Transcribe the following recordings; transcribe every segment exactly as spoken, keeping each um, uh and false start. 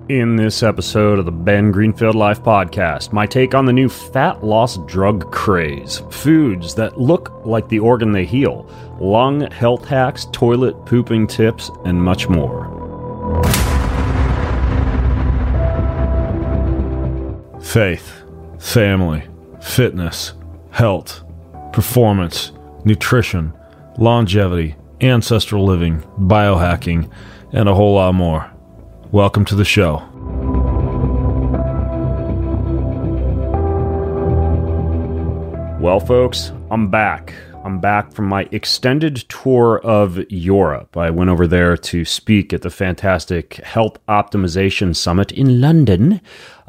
In this episode of the Ben Greenfield Life Podcast, my take on the new fat loss drug craze, foods that look like the organ they heal, lung health hacks, toilet pooping tips, and much more. Faith, family, fitness, health, performance, nutrition, longevity, ancestral living, biohacking, and a whole lot more. Welcome to the show. Well, folks, I'm back. I'm back from my extended tour of Europe. I went over there to speak at the fantastic Health Optimization Summit in London.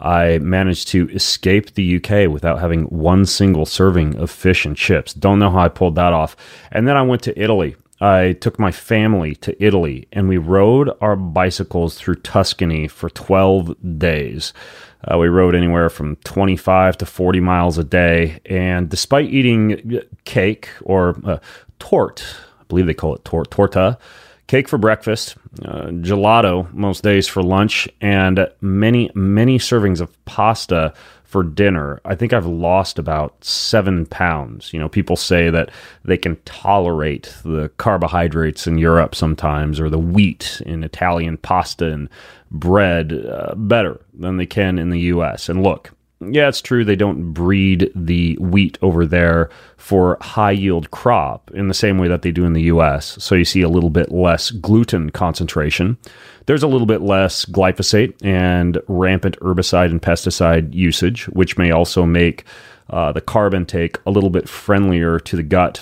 I managed to escape the U K without having one single serving of fish and chips. Don't know how I pulled that off. And then I went to Italy. I took my family to Italy, and we rode our bicycles through Tuscany for twelve days. Uh, we rode anywhere from twenty-five to forty miles a day, and despite eating cake or uh, tort, I believe they call it tor- torta, cake for breakfast, uh, gelato most days for lunch, and many, many servings of pasta for dinner, I think I've lost about seven pounds. You know, people say that they can tolerate the carbohydrates in Europe sometimes, or the wheat in Italian pasta and bread uh, better than they can in the U S. And look, yeah, it's true they don't breed the wheat over there for high yield crop in the same way that they do in the U S. So you see a little bit less gluten concentration. There's a little bit less glyphosate and rampant herbicide and pesticide usage, which may also make uh, the carb intake a little bit friendlier to the gut.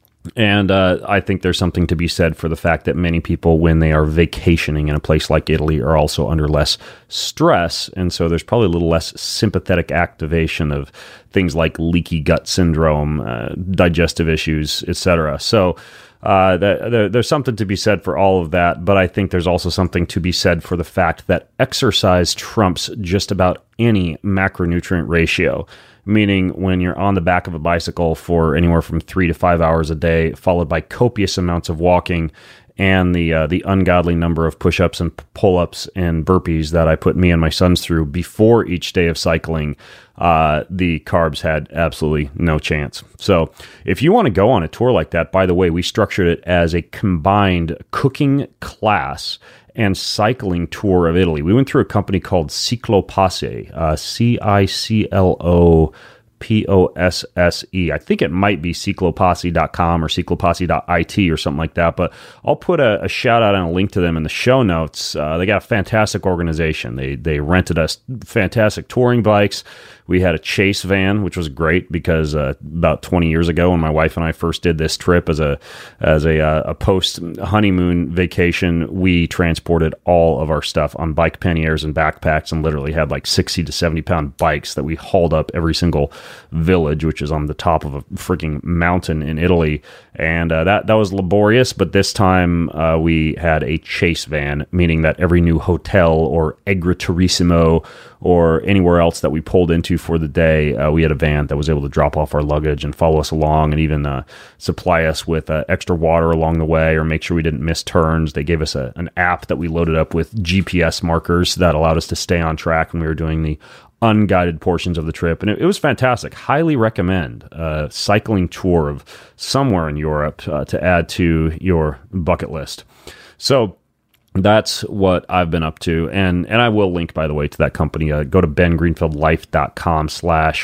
And uh, I think there's something to be said for the fact that many people, when they are vacationing in a place like Italy, are also under less stress. And so there's probably a little less sympathetic activation of things like leaky gut syndrome, uh, digestive issues, et cetera. So uh, that, there, there's something to be said for all of that. But I think there's also something to be said for the fact that exercise trumps just about any macronutrient ratio. Meaning when you're on the back of a bicycle for anywhere from three to five hours a day, followed by copious amounts of walking and the uh, the ungodly number of push-ups and pull-ups and burpees that I put me and my sons through before each day of cycling, uh, the carbs had absolutely no chance. So if you want to go on a tour like that, by the way, we structured it as a combined cooking class and cycling tour of Italy. We went through a company called Ciclo Passe, uh, C I C L O P O S S E. I think it might be ciclopasse dot com or ciclopasse dot I T or something like that, but I'll put a, a shout out and a link to them in the show notes. Uh, they got a fantastic organization. They they rented us fantastic touring bikes. We had a chase van, which was great because uh, about twenty years ago, when my wife and I first did this trip as a as a, uh, a post honeymoon vacation, we transported all of our stuff on bike panniers and backpacks, and literally had like sixty to seventy pound bikes that we hauled up every single village, which is on the top of a freaking mountain in Italy. And uh, that that was laborious. But this time uh, we had a chase van, meaning that every new hotel or agriturismo or anywhere else that we pulled into for the day, uh, we had a van that was able to drop off our luggage and follow us along, and even uh, supply us with uh, extra water along the way, or make sure we didn't miss turns. They gave us a, an app that we loaded up with G P S markers that allowed us to stay on track when we were doing the unguided portions of the trip. And it, it was fantastic. Highly recommend a cycling tour of somewhere in Europe uh, to add to your bucket list. So that's what I've been up to. And and I will link, by the way, to that company. Uh, go to bengreenfieldlife.com slash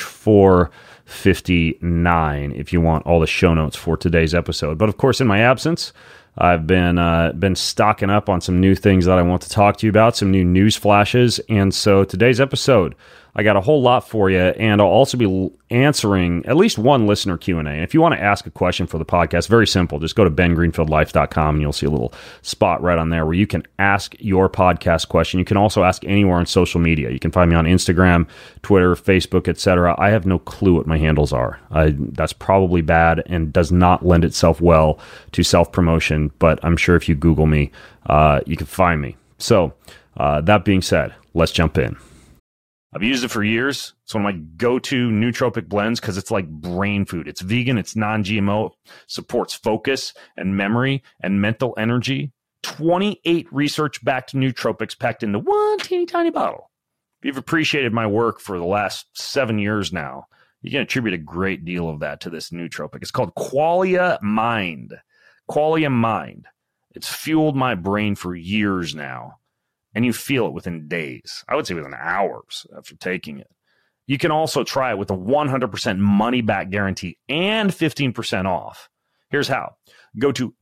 459 if you want all the show notes for today's episode. But of course, in my absence, I've been uh, been stocking up on some new things that I want to talk to you about, some new news flashes. And so today's episode, I got a whole lot for you, and I'll also be answering at least one listener Q and A. And if you want to ask a question for the podcast, very simple. Just go to ben greenfield life dot com, and you'll see a little spot right on there where you can ask your podcast question. You can also ask anywhere on social media. You can find me on Instagram, Twitter, Facebook, et cetera. I have no clue what my handles are. I, that's probably bad and does not lend itself well to self-promotion, but I'm sure if you Google me, uh, you can find me. So uh, that being said, let's jump in. I've used it for years. It's one of my go-to nootropic blends because it's like brain food. It's vegan, it's non-G M O, supports focus and memory and mental energy. twenty-eight research-backed nootropics packed into one teeny tiny bottle. If you've appreciated my work for the last seven years now, you can attribute a great deal of that to this nootropic. It's called Qualia Mind. Qualia Mind. It's fueled my brain for years now, and you feel it within days. I would say within hours after taking it. You can also try it with a one hundred percent money-back guarantee and fifteen percent off. Here's how. Go to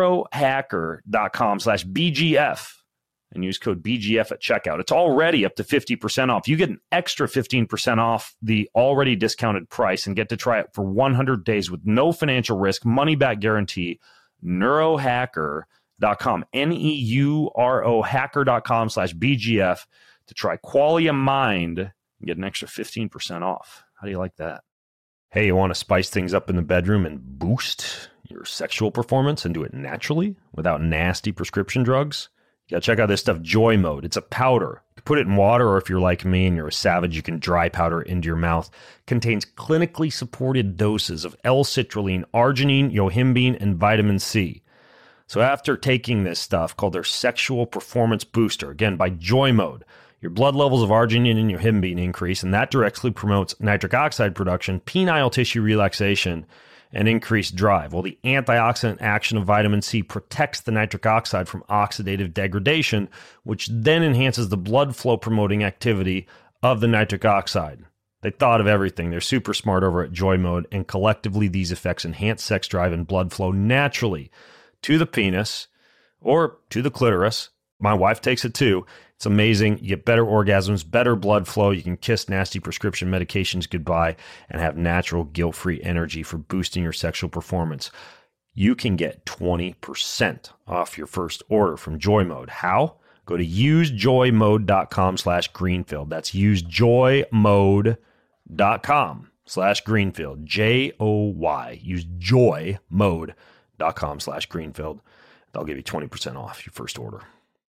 neurohacker.com slash BGF and use code B G F at checkout. It's already up to fifty percent off. You get an extra fifteen percent off the already discounted price and get to try it for one hundred days with no financial risk, money-back guarantee. neurohacker dot com, N E U R O hacker.com slash B G F to try Qualia Mind and get an extra fifteen percent off. How do you like that? Hey, you want to spice things up in the bedroom and boost your sexual performance and do it naturally without nasty prescription drugs? You gotta check out this stuff, Joy Mode. It's a powder. You can put it in water, or if you're like me and you're a savage, you can dry powder it into your mouth. Contains clinically supported doses of L-citrulline, arginine, yohimbine, and vitamin C. So after taking this stuff called their Sexual Performance Booster, again, by Joy Mode, your blood levels of arginine and yohimbine increase, and that directly promotes nitric oxide production, penile tissue relaxation, and increased drive. Well, the antioxidant action of vitamin C protects the nitric oxide from oxidative degradation, which then enhances the blood flow promoting activity of the nitric oxide. They thought of everything. They're super smart over at Joy Mode, and collectively these effects enhance sex drive and blood flow naturally to the penis or to the clitoris. My wife takes it too. It's amazing. You get better orgasms, better blood flow. You can kiss nasty prescription medications goodbye and have natural guilt-free energy for boosting your sexual performance. You can get twenty percent off your first order from Joy Mode. How? Go to usejoymode.com slash Greenfield. That's usejoymode.com slash Greenfield. J O Y. Use joymode.com slash Greenfield. They'll give you twenty percent off your first order.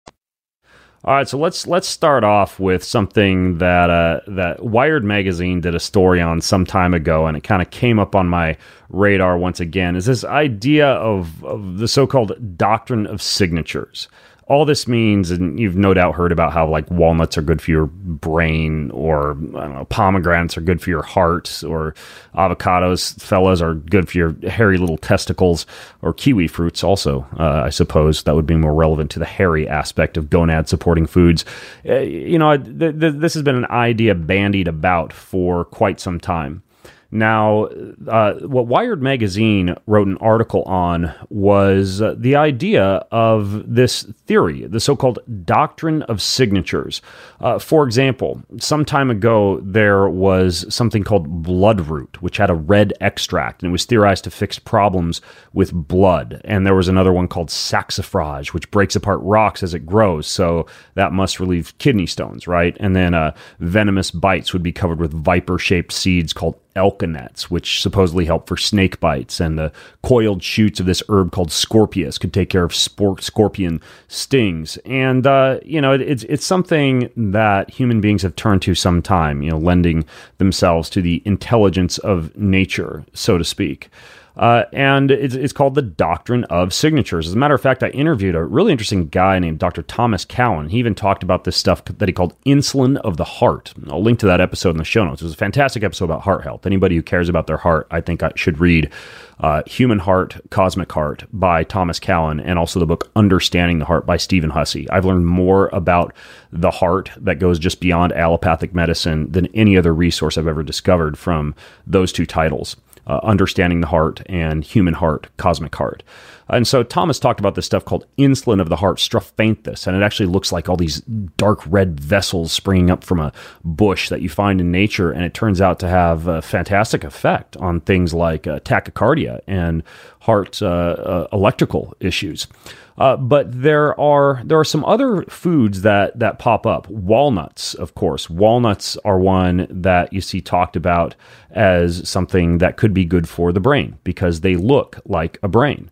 All right, so let's let's start off with something that uh, that Wired Magazine did a story on some time ago, and it kind of came up on my radar once again, is this idea of, of the so-called doctrine of signatures. All this means, and you've no doubt heard about how like walnuts are good for your brain, or I don't know, pomegranates are good for your heart, or avocados, fellas, are good for your hairy little testicles, or kiwi fruits also, uh, I suppose. That would be more relevant to the hairy aspect of gonad-supporting foods. Uh, you know, th- th- this has been an idea bandied about for quite some time. Now, uh, what Wired Magazine wrote an article on was uh, the idea of this theory, the so-called doctrine of signatures. Uh, for example, some time ago, there was something called bloodroot, which had a red extract, and it was theorized to fix problems with blood. And there was another one called saxifrage, which breaks apart rocks as it grows, so that must relieve kidney stones, right? And then uh, venomous bites would be covered with viper-shaped seeds called elkanets, which supposedly help for snake bites, and the coiled shoots of this herb called scorpius could take care of spor- scorpion stings. And uh, you know, it, it's it's something that human beings have turned to some time, you know, lending themselves to the intelligence of nature, so to speak. Uh, and it's, it's called the doctrine of signatures. As a matter of fact, I interviewed a really interesting guy named Doctor Thomas Cowan. He even talked about this stuff that he called insulin of the heart. I'll link to that episode in the show notes. It was a fantastic episode about heart health. Anybody who cares about their heart, I think I should read uh, Human Heart, Cosmic Heart by Thomas Cowan, and also the book Understanding the Heart by Stephen Hussey. I've learned more about the heart that goes just beyond allopathic medicine than any other resource I've ever discovered from those two titles. Uh, Understanding the Heart and Human Heart, Cosmic Heart. And so Thomas talked about this stuff called insulin of the heart, strophanthus, and it actually looks like all these dark red vessels springing up from a bush that you find in nature, and it turns out to have a fantastic effect on things like uh, tachycardia and heart uh, uh, electrical issues. Uh, but there are there are some other foods that that pop up. Walnuts, of course. Walnuts are one that you see talked about as something that could be good for the brain because they look like a brain. Well,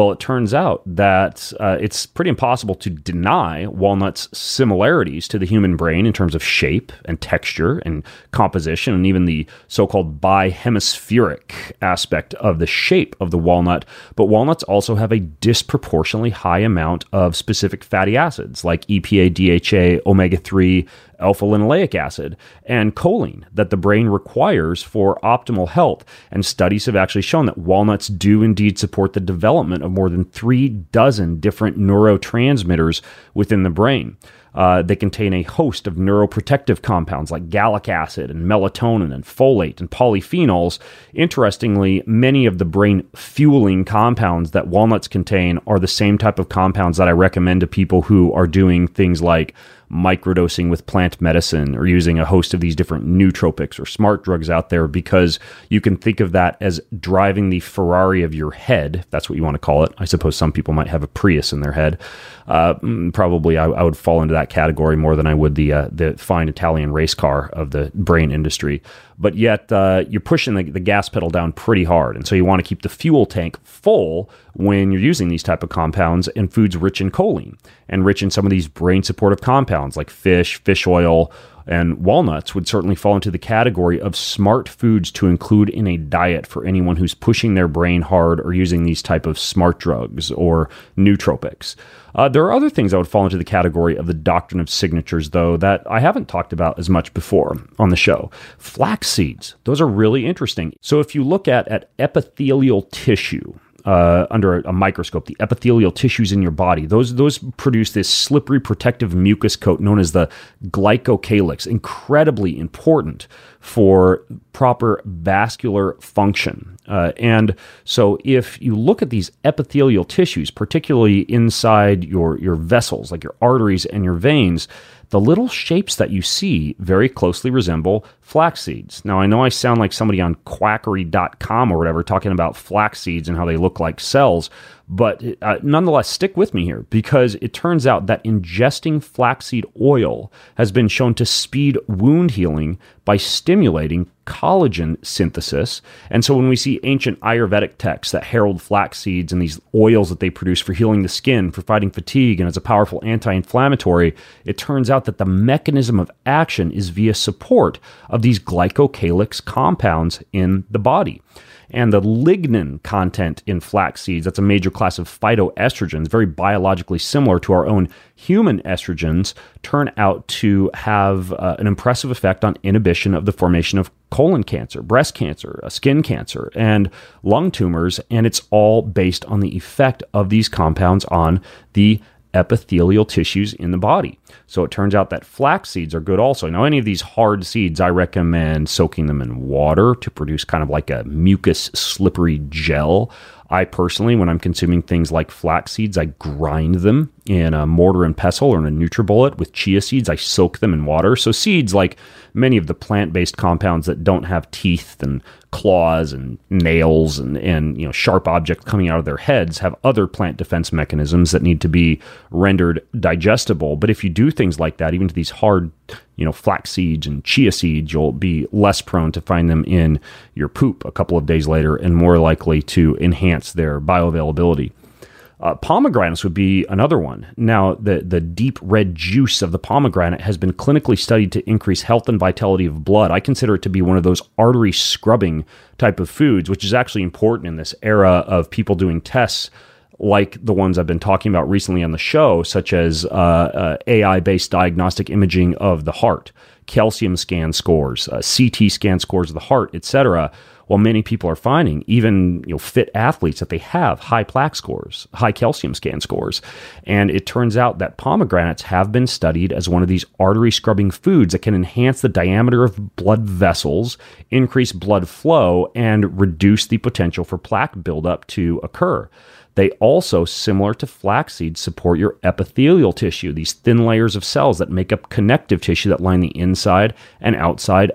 Well, it turns out that uh, it's pretty impossible to deny walnuts' similarities to the human brain in terms of shape and texture and composition, and even the so-called bihemispheric aspect of the shape of the walnut. But walnuts also have a disproportionately high amount of specific fatty acids like E P A, D H A, omega three, alpha-linoleic acid, and choline that the brain requires for optimal health. And studies have actually shown that walnuts do indeed support the development of more than three dozen different neurotransmitters within the brain. Uh, they contain a host of neuroprotective compounds like gallic acid and melatonin and folate and polyphenols. Interestingly, many of the brain fueling compounds that walnuts contain are the same type of compounds that I recommend to people who are doing things like microdosing with plant medicine or using a host of these different nootropics or smart drugs out there, because you can think of that as driving the Ferrari of your head, if that's what you want to call it. I suppose some people might have a Prius in their head. Uh, probably I, I would fall into that category more than I would the uh, the fine Italian race car of the brain industry. But yet uh, you're pushing the, the gas pedal down pretty hard. And so you want to keep the fuel tank full when you're using these type of compounds and foods rich in choline and rich in some of these brain supportive compounds like fish, fish oil, and walnuts would certainly fall into the category of smart foods to include in a diet for anyone who's pushing their brain hard or using these type of smart drugs or nootropics. Uh, there are other things that would fall into the category of the doctrine of signatures, though, that I haven't talked about as much before on the show. Flax seeds, those are really interesting. So if you look at, at epithelial tissue, Uh, under a, a microscope, the epithelial tissues in your body, those those produce this slippery protective mucus coat known as the glycocalyx, incredibly important for proper vascular function. Uh, and so if you look at these epithelial tissues, particularly inside your, your vessels, like your arteries and your veins, the little shapes that you see very closely resemble flax seeds. Now, I know I sound like somebody on quackery dot com or whatever talking about flax seeds and how they look like cells, but uh, nonetheless, stick with me here, because it turns out that ingesting flaxseed oil has been shown to speed wound healing by stimulating collagen synthesis. And so when we see ancient Ayurvedic texts that herald flax seeds and these oils that they produce for healing the skin, for fighting fatigue, and as a powerful anti-inflammatory, it turns out that the mechanism of action is via support of these glycocalyx compounds in the body. And the lignin content in flax seeds, that's a major class of phytoestrogens, very biologically similar to our own human estrogens, turn out to have uh, an impressive effect on inhibition of the formation of colon cancer, breast cancer, uh, skin cancer, and lung tumors. And it's all based on the effect of these compounds on the epithelial tissues in the body. So it turns out that flax seeds are good also. Now, any of these hard seeds, I recommend soaking them in water to produce kind of like a mucus slippery gel. I personally, when I'm consuming things like flax seeds, I grind them in a mortar and pestle or in a NutriBullet. With chia seeds, I soak them in water. So seeds, like many of the plant-based compounds that don't have teeth and claws and nails and, and you know sharp objects coming out of their heads, have other plant defense mechanisms that need to be rendered digestible. But if you do things like that, even to these hard, you know, flax seeds and chia seeds, you'll be less prone to find them in your poop a couple of days later and more likely to enhance their bioavailability. Uh, pomegranates would be another one. Now, the, the deep red juice of the pomegranate has been clinically studied to increase health and vitality of blood. I consider it to be one of those artery scrubbing type of foods, which is actually important in this era of people doing tests like the ones I've been talking about recently on the show, such as uh, uh, A I-based diagnostic imaging of the heart, calcium scan scores, uh, C T scan scores of the heart, et cetera. Well, many people are finding, even you know, fit athletes, that they have high plaque scores, high calcium scan scores. And it turns out that pomegranates have been studied as one of these artery scrubbing foods that can enhance the diameter of blood vessels, increase blood flow, and reduce the potential for plaque buildup to occur. They also, similar to flax seeds, support your epithelial tissue, these thin layers of cells that make up connective tissue that line the inside and outside of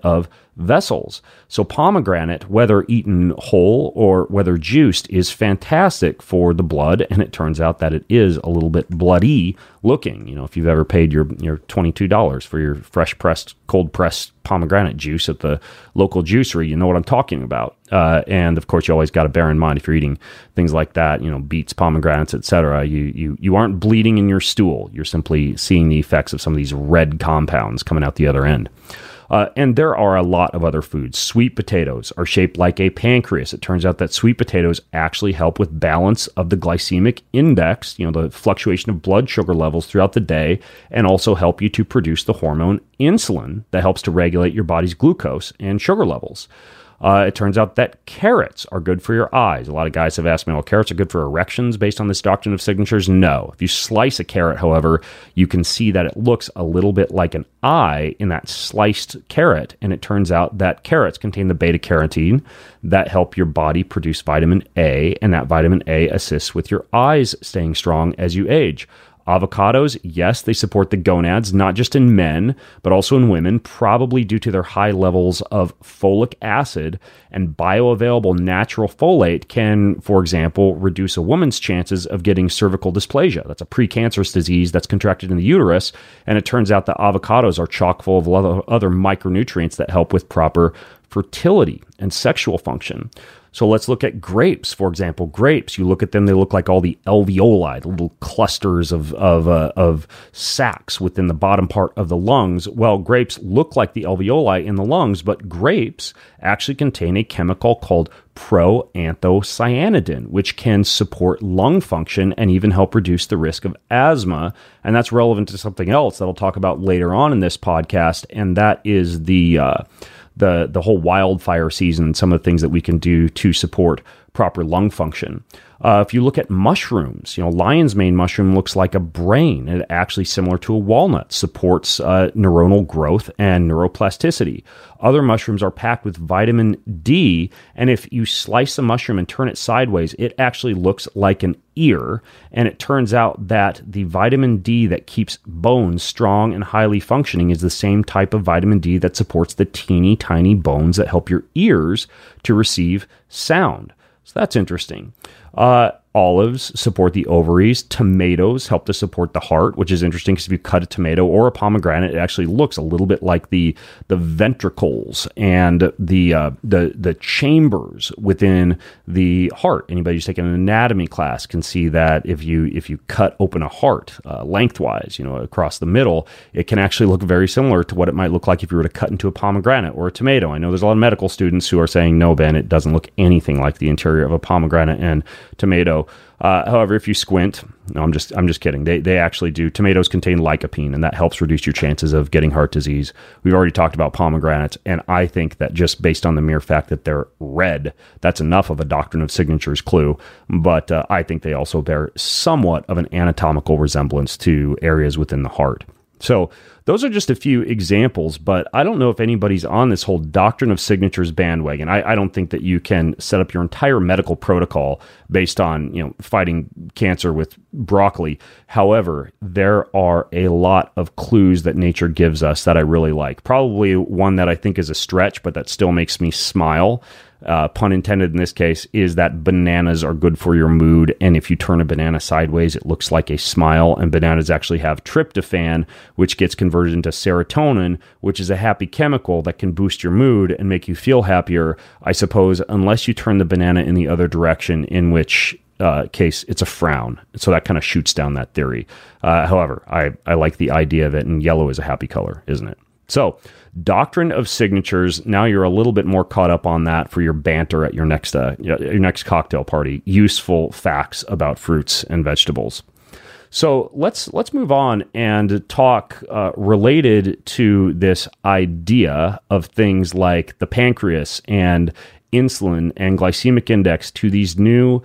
vessels. So pomegranate, whether eaten whole or whether juiced, is fantastic for the blood, and it turns out that it is a little bit bloody looking. You know, if you've ever paid your, your twenty-two dollars for your fresh pressed, cold pressed pomegranate juice at the local juicery, you know what I'm talking about. Uh, and of course, you always got to bear in mind if you're eating things like that, you know, beets, pomegranates, et cetera, you, you, you aren't bleeding in your stool. You're simply seeing the effects of some of these red compounds coming out the other end. Uh, and there are a lot of other foods. Sweet potatoes are shaped like a pancreas. It turns out that sweet potatoes actually help with balance of the glycemic index, you know, the fluctuation of blood sugar levels throughout the day, and also help you to produce the hormone insulin that helps to regulate your body's glucose and sugar levels. Uh, it turns out that carrots are good for your eyes. A lot of guys have asked me, well, carrots are good for erections based on this doctrine of signatures. No. If you slice a carrot, however, you can see that it looks a little bit like an eye in that sliced carrot. And it turns out that carrots contain the beta-carotene that help your body produce vitamin A, and that vitamin A assists with your eyes staying strong as you age. Avocados, yes, they support the gonads, not just in men, but also in women, probably due to their high levels of folic acid, and bioavailable natural folate can, for example, reduce a woman's chances of getting cervical dysplasia. That's a precancerous disease that's contracted in the uterus, and it turns out that avocados are chock full of other, other micronutrients that help with proper fertility and sexual function. So let's look at grapes, for example. Grapes, you look at them, they look like all the alveoli, the little clusters of of, uh, of sacs within the bottom part of the lungs. Well, grapes look like the alveoli in the lungs, but grapes actually contain a chemical called proanthocyanidin, which can support lung function and even help reduce the risk of asthma. And that's relevant to something else that I'll talk about later on in this podcast, and that is the... Uh, the the whole wildfire season and some of the things that we can do to support proper lung function. Uh, if you look at mushrooms, you know, lion's mane mushroom looks like a brain. It actually similar to a walnut, supports uh, neuronal growth and neuroplasticity. Other mushrooms are packed with vitamin D, and if you slice a mushroom and turn it sideways, it actually looks like an ear. And it turns out that the vitamin D that keeps bones strong and highly functioning is the same type of vitamin D that supports the teeny tiny bones that help your ears to receive sound. So that's interesting. Uh, olives support the ovaries. Tomatoes help to support the heart, which is interesting because if you cut a tomato or a pomegranate, it actually looks a little bit like the the ventricles and the uh, the the chambers within the heart. Anybody who's taken an anatomy class can see that if you if you cut open a heart uh, lengthwise, you know, across the middle, it can actually look very similar to what it might look like if you were to cut into a pomegranate or a tomato. I know there's a lot of medical students who are saying, no, Ben, it doesn't look anything like the interior of a pomegranate and tomato. Uh, however, if you squint, no, I'm just I'm just kidding. They they actually do. Tomatoes contain lycopene, and that helps reduce your chances of getting heart disease. We've already talked about pomegranates, and I think that just based on the mere fact that they're red, that's enough of a doctrine of signatures clue. But uh, I think they also bear somewhat of an anatomical resemblance to areas within the heart. So those are just a few examples, but I don't know if anybody's on this whole doctrine of signatures bandwagon. I, I don't think that you can set up your entire medical protocol based on, you know, fighting cancer with broccoli. However, there are a lot of clues that nature gives us that I really like. Probably one that I think is a stretch, but that still makes me smile. Uh, pun intended in this case, is that bananas are good for your mood. And if you turn a banana sideways, it looks like a smile. And bananas actually have tryptophan, which gets converted into serotonin, which is a happy chemical that can boost your mood and make you feel happier, I suppose, unless you turn the banana in the other direction, in which uh, case it's a frown. So that kind of shoots down that theory. Uh, however, I, I like the idea that in yellow is a happy color, isn't it? So, doctrine of signatures. Now you're a little bit more caught up on that for your banter at your next uh, your next cocktail party. Useful facts about fruits and vegetables. So let's let's move on and talk uh, related to this idea of things like the pancreas and insulin and glycemic index to these new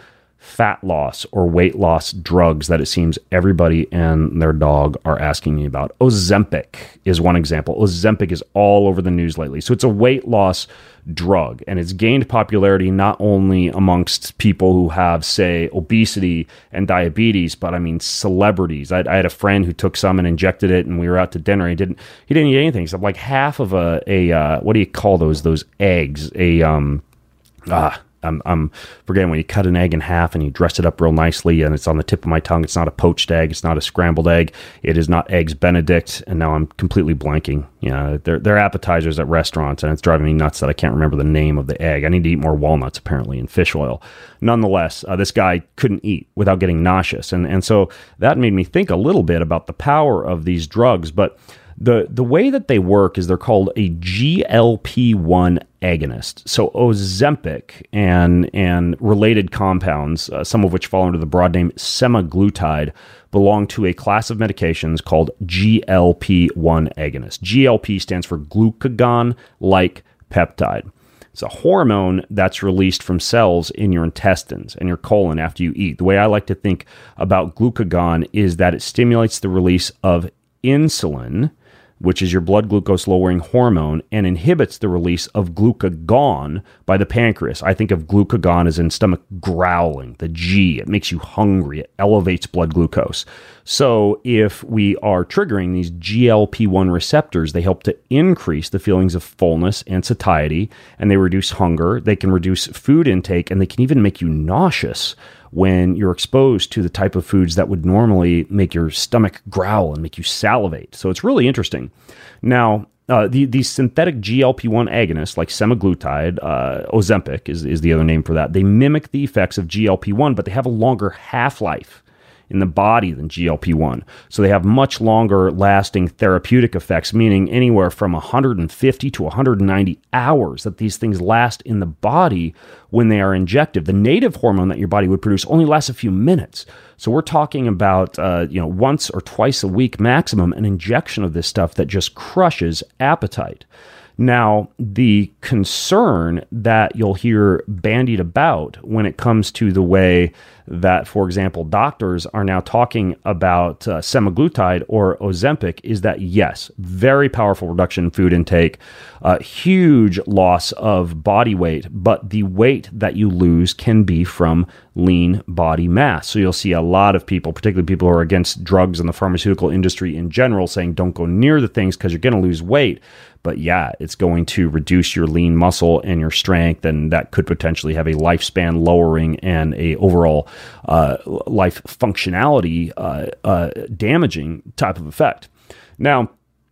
fat loss or weight loss drugs that it seems everybody and their dog are asking me about. Ozempic is one example. Ozempic is all over the news lately. So it's a weight loss drug, and it's gained popularity not only amongst people who have, say, obesity and diabetes, but I mean celebrities. I, I had a friend who took some and injected it, and we were out to dinner. He didn't. He didn't eat anything except like half of a a uh, what do you call those? Those eggs? A um ah. I'm, I'm forgetting when you cut an egg in half and you dress it up real nicely, and it's on the tip of my tongue. It's not a poached egg. It's not a scrambled egg. It is not Eggs Benedict. And now I'm completely blanking. You know, they're, they're appetizers at restaurants, and it's driving me nuts that I can't remember the name of the egg. I need to eat more walnuts, apparently, and fish oil. Nonetheless, uh, this guy couldn't eat without getting nauseous. And, and so that made me think a little bit about the power of these drugs. But The the way that they work is they're called a G L P one agonist. So Ozempic and and related compounds, uh, some of which fall under the broad name semaglutide, belong to a class of medications called G L P one agonist. G L P stands for glucagon-like peptide. It's a hormone that's released from cells in your intestines and your colon after you eat. The way I like to think about glucagon is that it stimulates the release of insulin, which is your blood glucose lowering hormone, and inhibits the release of glucagon by the pancreas. I think of glucagon as in stomach growling, the G. It makes you hungry. It elevates blood glucose. So if we are triggering these G L P one receptors, they help to increase the feelings of fullness and satiety, and they reduce hunger. They can reduce food intake, and they can even make you nauseous when you're exposed to the type of foods that would normally make your stomach growl and make you salivate. So it's really interesting. Now, uh, the, these synthetic G L P one agonists, like semaglutide, uh, Ozempic is, is the other name for that, they mimic the effects of G L P one, but they have a longer half-life in the body than G L P one. So they have much longer lasting therapeutic effects, meaning anywhere from one hundred fifty to one hundred ninety hours that these things last in the body when they are injected. The native hormone that your body would produce only lasts a few minutes. So we're talking about uh, you know once or twice a week maximum, an injection of this stuff that just crushes appetite. Now, the concern that you'll hear bandied about when it comes to the way that, for example, doctors are now talking about uh, semaglutide or Ozempic is that, yes, very powerful reduction in food intake, uh, huge loss of body weight, but the weight that you lose can be from lean body mass. So you'll see a lot of people, particularly people who are against drugs and the pharmaceutical industry in general, saying don't go near the things because you're going to lose weight. But yeah, it's going to reduce your lean muscle and your strength, and that could potentially have a lifespan lowering and a overall uh, life functionality uh, uh, damaging type of effect. Now,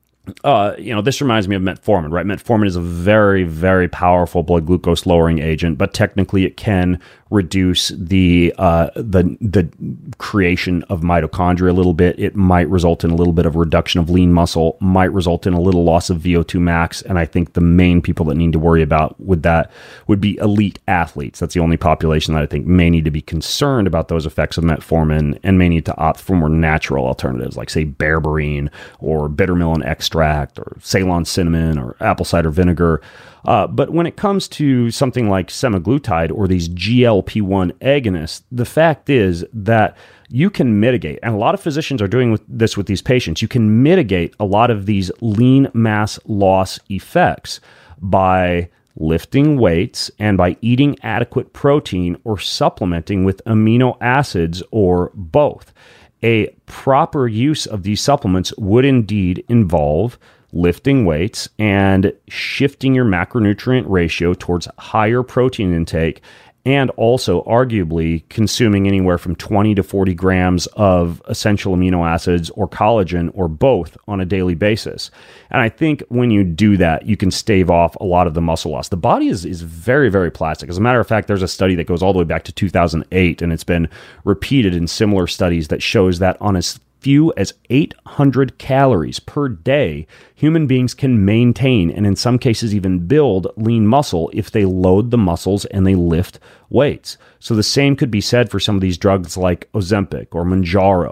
Uh, you know, this reminds me of metformin, right? Metformin is a very, very powerful blood glucose lowering agent, but technically it can reduce the uh, the the creation of mitochondria a little bit. It might result in a little bit of reduction of lean muscle, might result in a little loss of V O two max. And I think the main people that need to worry about with that would be elite athletes. That's the only population that I think may need to be concerned about those effects of metformin and may need to opt for more natural alternatives, like say berberine or bittermelon extract or Ceylon cinnamon or apple cider vinegar. Uh, but when it comes to something like semaglutide or these G L P one agonists, the fact is that you can mitigate, and a lot of physicians are doing with this with these patients, you can mitigate a lot of these lean mass loss effects by lifting weights and by eating adequate protein or supplementing with amino acids or both. A proper use of these supplements would indeed involve lifting weights and shifting your macronutrient ratio towards higher protein intake, and also arguably consuming anywhere from twenty to forty grams of essential amino acids or collagen or both on a daily basis. And I think when you do that, you can stave off a lot of the muscle loss. The body is, is very, very plastic. As a matter of fact, there's a study that goes all the way back to two thousand eight, and it's been repeated in similar studies that shows that on a few as eight hundred calories per day, human beings can maintain and in some cases even build lean muscle if they load the muscles and they lift weights. So the same could be said for some of these drugs like Ozempic or Mounjaro.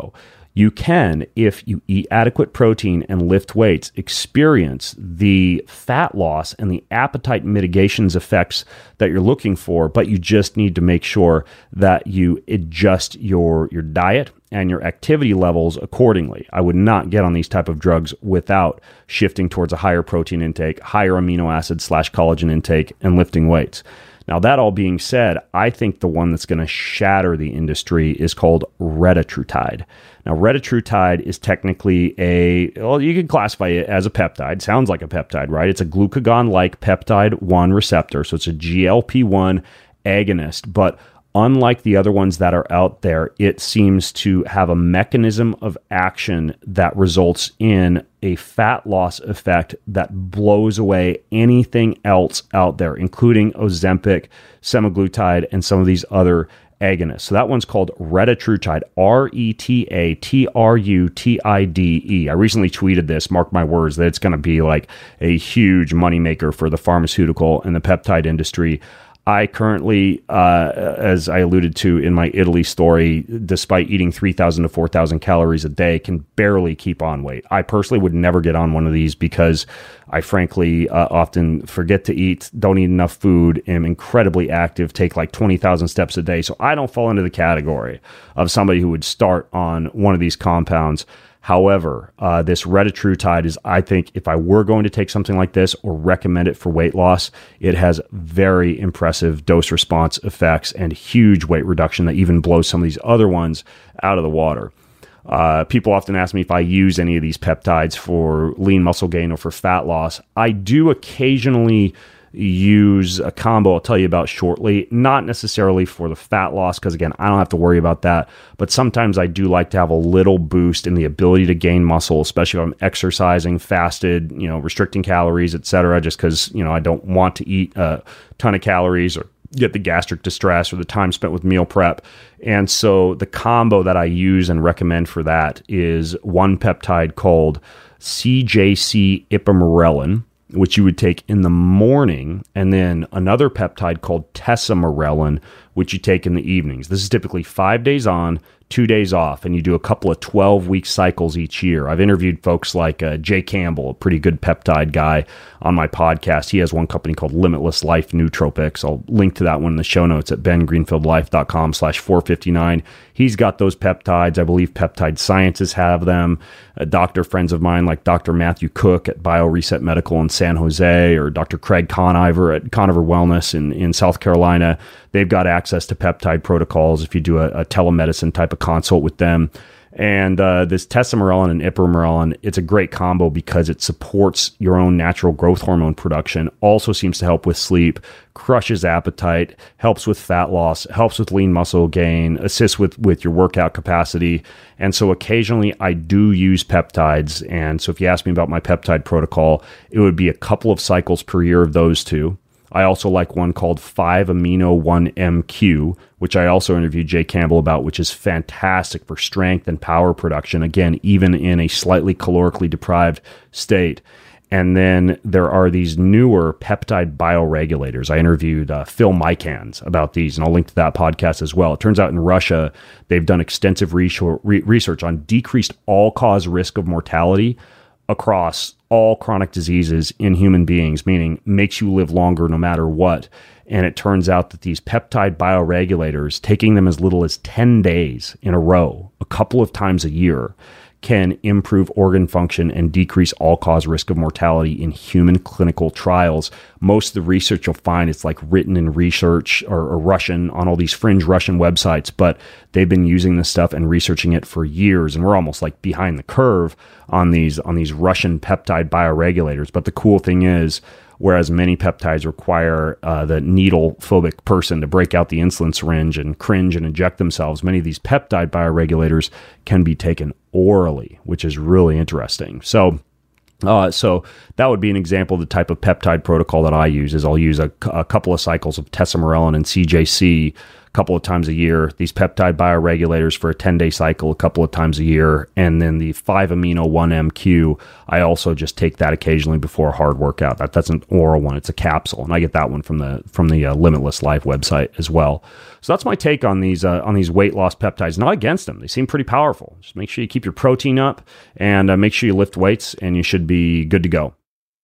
You can, if you eat adequate protein and lift weights, experience the fat loss and the appetite mitigations effects that you're looking for, but you just need to make sure that you adjust your, your diet and your activity levels accordingly. I would not get on these type of drugs without shifting towards a higher protein intake, higher amino acid slash collagen intake, and lifting weights. Now, that all being said, I think the one that's going to shatter the industry is called retatrutide. Now, retatrutide is technically a, well, you can classify it as a peptide. Sounds like a peptide, right? It's a glucagon-like peptide one receptor. So it's a G L P one agonist. But unlike the other ones that are out there, it seems to have a mechanism of action that results in a fat loss effect that blows away anything else out there, including Ozempic, semaglutide, and some of these other agonists. So that one's called retatrutide, R E T A T R U T I D E. I recently tweeted this, mark my words, that it's going to be like a huge moneymaker for the pharmaceutical and the peptide industry. I currently, uh, as I alluded to in my Italy story, despite eating three thousand to four thousand calories a day, can barely keep on weight. I personally would never get on one of these because I frankly uh, often forget to eat, don't eat enough food, am incredibly active, take like twenty thousand steps a day. So I don't fall into the category of somebody who would start on one of these compounds. However, uh, this retatrutide is, I think, if I were going to take something like this or recommend it for weight loss, it has very impressive dose response effects and huge weight reduction that even blows some of these other ones out of the water. Uh, people often ask me if I use any of these peptides for lean muscle gain or for fat loss. I do occasionally use a combo I'll tell you about shortly, not necessarily for the fat loss, because again, I don't have to worry about that, but sometimes I do like to have a little boost in the ability to gain muscle, especially if I'm exercising, fasted, you know, restricting calories, et cetera, just because, you know, I don't want to eat a ton of calories or get the gastric distress or the time spent with meal prep. And so the combo that I use and recommend for that is one peptide called C J C ipamorelin, which you would take in the morning, and then another peptide called tesamorelin, which you take in the evenings. This is typically five days on, two days off, and you do a couple of twelve-week cycles each year. I've interviewed folks like uh, Jay Campbell, a pretty good peptide guy, on my podcast. He has one company called Limitless Life Nootropics. I'll link to that one in the show notes at bengreenfieldlife.com slash 459. He's got those peptides. I believe Peptide Sciences have them. Uh, doctor friends of mine like Doctor Matthew Cook at BioReset Medical in San Jose, or Doctor Craig Conover at Conover Wellness in, in South Carolina. They've got access to peptide protocols if you do a, a telemedicine type of consult with them. And uh, this tesamorelin and ipamorelin, it's a great combo because it supports your own natural growth hormone production, also seems to help with sleep, crushes appetite, helps with fat loss, helps with lean muscle gain, assists with, with your workout capacity. And so occasionally I do use peptides. And so if you ask me about my peptide protocol, it would be a couple of cycles per year of those two. I also like one called five amino one M Q, which I also interviewed Jay Campbell about, which is fantastic for strength and power production, again, even in a slightly calorically deprived state. And then there are these newer peptide bioregulators. I interviewed uh, Phil Mykans about these, and I'll link to that podcast as well. It turns out in Russia, they've done extensive research on decreased all-cause risk of mortality across all chronic diseases in human beings, meaning makes you live longer no matter what. And it turns out that these peptide bioregulators, taking them as little as ten days in a row, a couple of times a year, can improve organ function and decrease all-cause risk of mortality in human clinical trials. Most of the research you'll find it's like written in research or, or Russian on all these fringe Russian websites, but they've been using this stuff and researching it for years, and we're almost like behind the curve on these on these Russian peptide bioregulators. But the cool thing is, whereas many peptides require uh, the needle-phobic person to break out the insulin syringe and cringe and inject themselves, many of these peptide bioregulators can be taken orally, which is really interesting. So uh, so that would be an example of the type of peptide protocol that I use, is I'll use a, a couple of cycles of tesamorelin and C J C couple of times a year, these peptide bioregulators for a ten-day cycle a couple of times a year, and then the five amino one M Q, I also just take that occasionally before a hard workout. That, that's an oral one. It's a capsule, and I get that one from the from the uh, Limitless Life website as well. So that's my take on these uh, on these weight loss peptides. Not against them. They seem pretty powerful. Just make sure you keep your protein up, and uh, make sure you lift weights, and you should be good to go.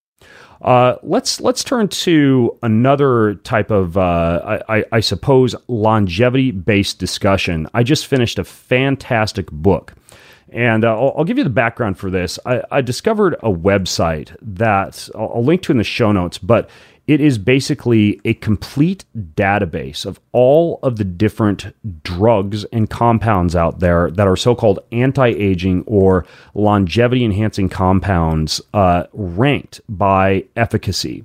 Uh, let's let's turn to another type of, uh, I, I suppose, longevity-based discussion. I just finished a fantastic book, and uh, I'll, I'll give you the background for this. I, I discovered a website that I'll, I'll link to in the show notes, but it is basically a complete database of all of the different drugs and compounds out there that are so-called anti-aging or longevity-enhancing compounds, uh, ranked by efficacy.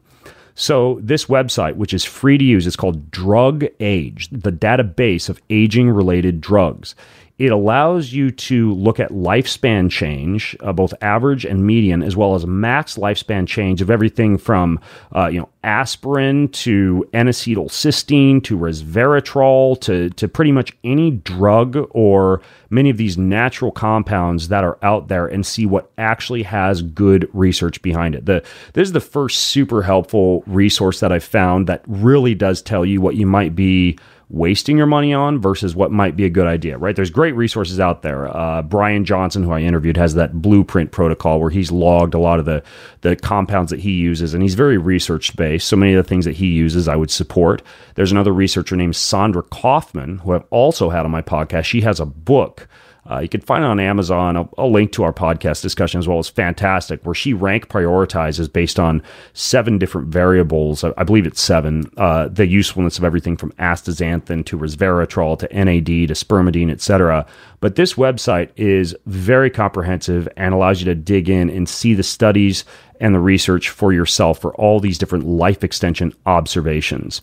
So this website, which is free to use, it's called Drug Age, the database of aging-related drugs. It allows you to look at lifespan change, uh, both average and median, as well as max lifespan change of everything from uh, you know aspirin to N-acetylcysteine to resveratrol to, to pretty much any drug or many of these natural compounds that are out there, and see what actually has good research behind it. The, this is the first super helpful resource that I've found that really does tell you what you might be wasting your money on versus what might be a good idea, right? There's great resources out there. Uh, Brian Johnson, who I interviewed, has that blueprint protocol where he's logged a lot of the, the compounds that he uses, and he's very research-based. So many of the things that he uses, I would support. There's another researcher named Sandra Kaufman, who I've also had on my podcast. She has a book. Uh, you can find it on Amazon. I'll, I'll link to our podcast discussion as well. It's fantastic, where she rank prioritizes based on seven different variables. I, I believe it's seven. Uh, the usefulness of everything from astaxanthin to resveratrol to N A D to spermidine, et cetera. But this website is very comprehensive and allows you to dig in and see the studies and the research for yourself for all these different life extension observations.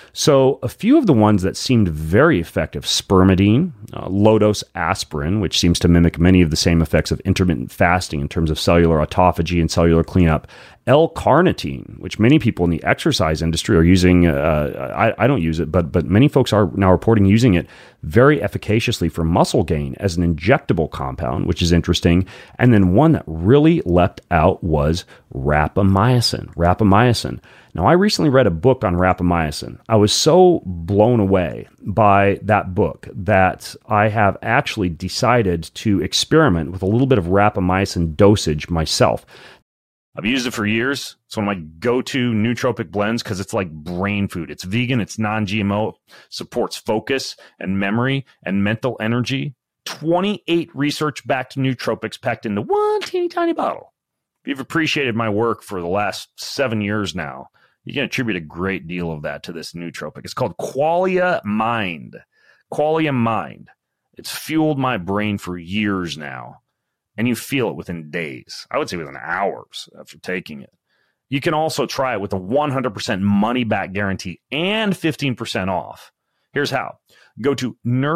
So a few of the ones that seemed very effective: spermidine, uh, low-dose aspirin, which seems to mimic many of the same effects of intermittent fasting in terms of cellular autophagy and cellular cleanup; L-carnitine, which many people in the exercise industry are using. Uh, I, I don't use it, but but many folks are now reporting using it very efficaciously for muscle gain as an injectable compound, which is interesting. And then one that really leapt out was rapamycin. Rapamycin. Now, I recently read a book on rapamycin. I was so blown away by that book that I have actually decided to experiment with a little bit of rapamycin dosage myself. I've used it for years. It's one of my go-to nootropic blends because it's like brain food. It's vegan, it's non-G M O, supports focus and memory and mental energy. twenty-eight research-backed nootropics packed into one teeny tiny bottle. If you've appreciated my work for the last seven years now, you can attribute a great deal of that to this nootropic. It's called Qualia Mind. Qualia Mind. It's fueled my brain for years now. And you feel it within days. I would say within hours after taking it. You can also try it with a one hundred percent money-back guarantee and fifteen percent off. Here's how. Go to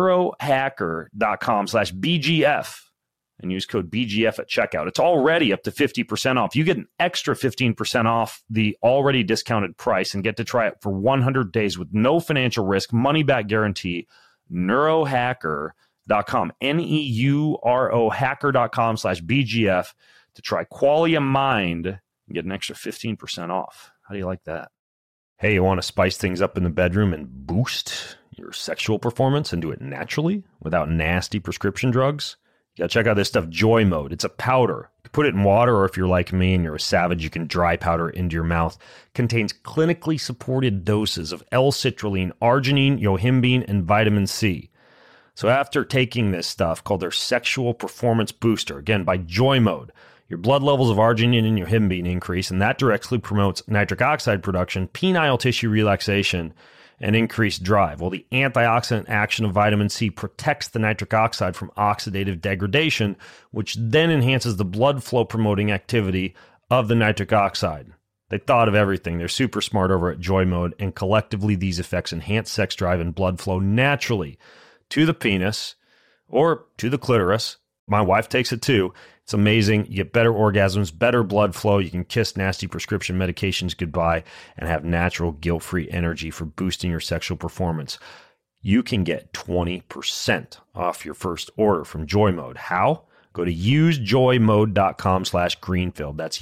neurohacker.com slash BGF and use code B G F at checkout. It's already up to fifty percent off. You get an extra fifteen percent off the already discounted price and get to try it for one hundred days with no financial risk, money-back guarantee. Neurohacker. Dot com, N E U R O hacker.com slash B G F to try Qualia Mind and get an extra fifteen percent off. How do you like that? Hey, you want to spice things up in the bedroom and boost your sexual performance and do it naturally without nasty prescription drugs? You got to check out this stuff, Joy Mode. It's a powder. You can put it in water, or if you're like me and you're a savage, you can dry powder it into your mouth. Contains clinically supported doses of L-citrulline, arginine, yohimbine, and vitamin C. So after taking this stuff called their Sexual Performance Booster, again, by Joy Mode, your blood levels of arginine and yohimbine increase, and that directly promotes nitric oxide production, penile tissue relaxation, and increased drive. Well, the antioxidant action of vitamin C protects the nitric oxide from oxidative degradation, which then enhances the blood flow promoting activity of the nitric oxide. They thought of everything. They're super smart over at Joy Mode, and collectively these effects enhance sex drive and blood flow naturally to the penis or to the clitoris. My wife takes it too. It's amazing. You get better orgasms, better blood flow. You can kiss nasty prescription medications goodbye and have natural guilt-free energy for boosting your sexual performance. you can get twenty percent off your first order from JoyMode. How? Go to usejoymode.com slash Greenfield. That's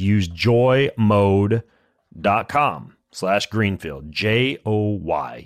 usejoymode.com slash Greenfield. J O Y.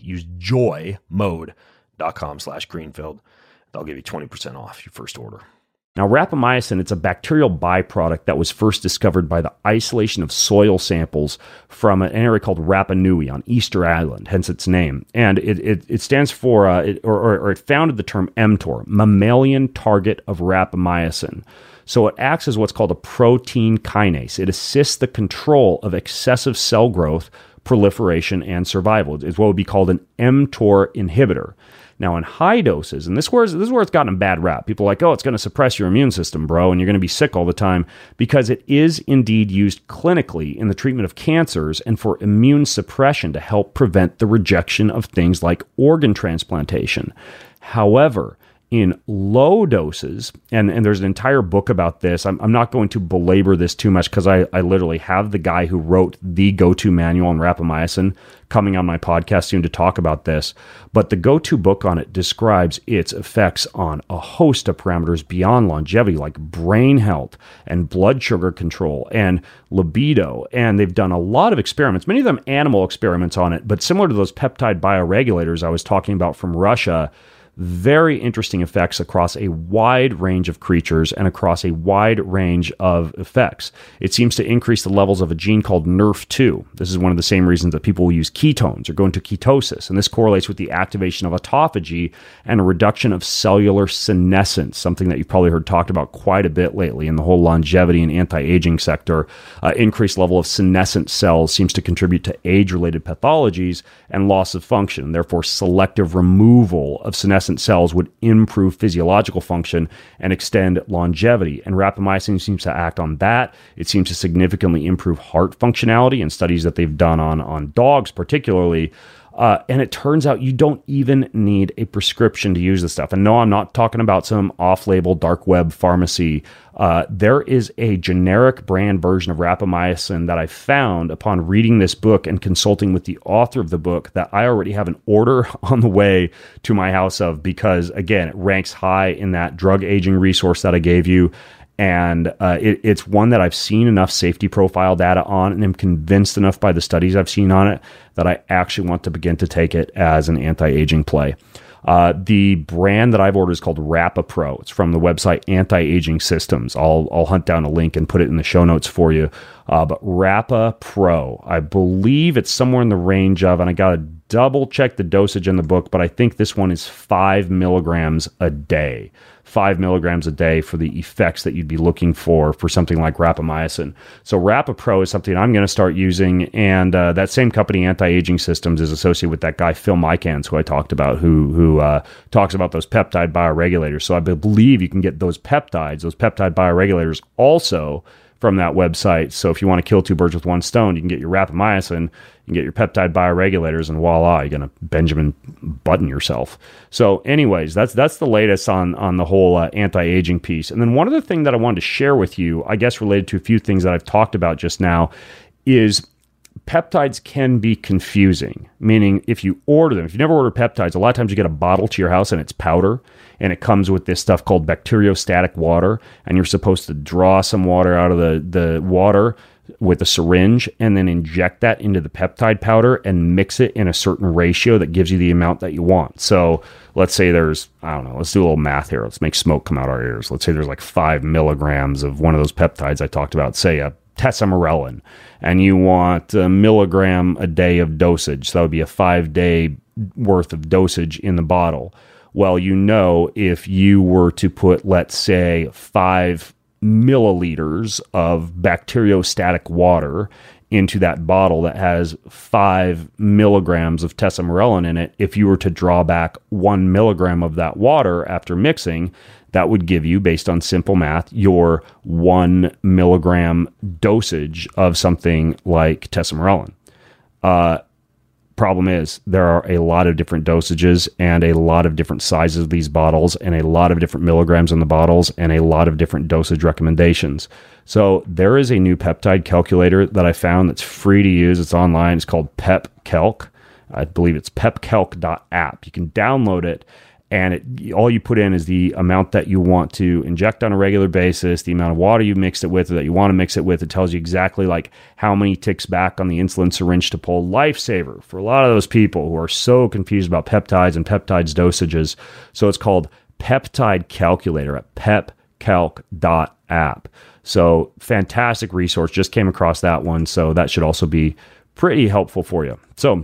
Usejoymode.com slash Greenfield. They'll give you twenty percent off your first order. Now, rapamycin, it's a bacterial byproduct that was first discovered by the isolation of soil samples from an area called Rapa Nui on Easter Island, hence its name. And it it, it stands for, uh, it, or, or, or it founded the term mTOR, mammalian target of rapamycin. So it acts as what's called a protein kinase. It assists the control of excessive cell growth, proliferation, and survival. It's what would be called an mTOR inhibitor. Now, in high doses, and this is where, this is where it's gotten a bad rap. People are like, oh, it's going to suppress your immune system, bro, and you're going to be sick all the time, because it is indeed used clinically in the treatment of cancers and for immune suppression to help prevent the rejection of things like organ transplantation. However, in low doses, and, and there's an entire book about this. I'm, I'm not going to belabor this too much because I, I literally have the guy who wrote the go-to manual on rapamycin coming on my podcast soon to talk about this. But the go-to book on it describes its effects on a host of parameters beyond longevity, like brain health and blood sugar control and libido. And they've done a lot of experiments, many of them animal experiments on it, but similar to those peptide bioregulators I was talking about from Russia, very interesting effects across a wide range of creatures and across a wide range of effects. It seems to increase the levels of a gene called N E R F two. This is one of the same reasons that people will use ketones or go into ketosis. And this correlates with the activation of autophagy and a reduction of cellular senescence, something that you've probably heard talked about quite a bit lately in the whole longevity and anti-aging sector. Uh, increased level of senescent cells seems to contribute to age-related pathologies and loss of function. Therefore, selective removal of senescent cells would improve physiological function and extend longevity. And rapamycin seems to act on that. It seems to significantly improve heart functionality in studies that they've done on, on dogs particularly. Uh, and it turns out you don't even need a prescription to use this stuff. And no, I'm not talking about some off-label dark web pharmacy. Uh, there is a generic brand version of rapamycin that I found upon reading this book and consulting with the author of the book that I already have an order on the way to my house of, because, again, it ranks high in that drug aging resource that I gave you. And uh, it, it's one that I've seen enough safety profile data on and am convinced enough by the studies I've seen on it that I actually want to begin to take it as an anti-aging play. Uh, the brand that I've ordered is called RapaPro. It's from the website Anti-Aging Systems. I'll I'll hunt down a link and put it in the show notes for you. Uh, but RapaPro, I believe it's somewhere in the range of, and I got to double check the dosage in the book, but I think this one is five milligrams a day. Five milligrams a day for the effects that you'd be looking for for something like rapamycin. So RapaPro is something I'm going to start using, and uh, that same company, Anti-Aging Systems, is associated with that guy Phil Mykans, who I talked about, who who uh, talks about those peptide bioregulators. So I believe you can get those peptides, those peptide bioregulators, also from that website. So if you want to kill two birds with one stone, you can get your rapamycin, you can get your peptide bioregulators, and voila, you're going to Benjamin Button yourself. So anyways, that's that's the latest on, on the whole uh, anti-aging piece. And then one other thing that I wanted to share with you, I guess related to a few things that I've talked about just now, is peptides can be confusing, meaning if you order them, if you never order peptides, a lot of times you get a bottle to your house and it's powder, and it comes with this stuff called bacteriostatic water, and you're supposed to draw some water out of the, the water with a syringe and then inject that into the peptide powder and mix it in a certain ratio that gives you the amount that you want. So let's say there's, I don't know, let's do a little math here. Let's make smoke come out our ears. Let's say there's like five milligrams of one of those peptides I talked about, say a tesamorelin, and you want a milligram a day of dosage. So that would be a five day worth of dosage in the bottle. Well, you know, if you were to put, let's say, five milliliters of bacteriostatic water into that bottle that has five milligrams of tesamorelin in it, if you were to draw back one milligram of that water after mixing, that would give you, based on simple math, your one milligram dosage of something like tesamorelin. Uh, problem is, there are a lot of different dosages and a lot of different sizes of these bottles and a lot of different milligrams in the bottles and a lot of different dosage recommendations. So there is a new peptide calculator that I found that's free to use. It's online. It's called PepCalc. I believe it's pepcalc dot app. You can download it, and it, all you put in is the amount that you want to inject on a regular basis, the amount of water you mixed it with or that you want to mix it with. It tells you exactly like how many ticks back on the insulin syringe to pull. Lifesaver for a lot of those people who are so confused about peptides and peptides dosages. So it's called Peptide Calculator at pepcalc dot app. So fantastic resource. Just came across that one. So that should also be pretty helpful for you. So,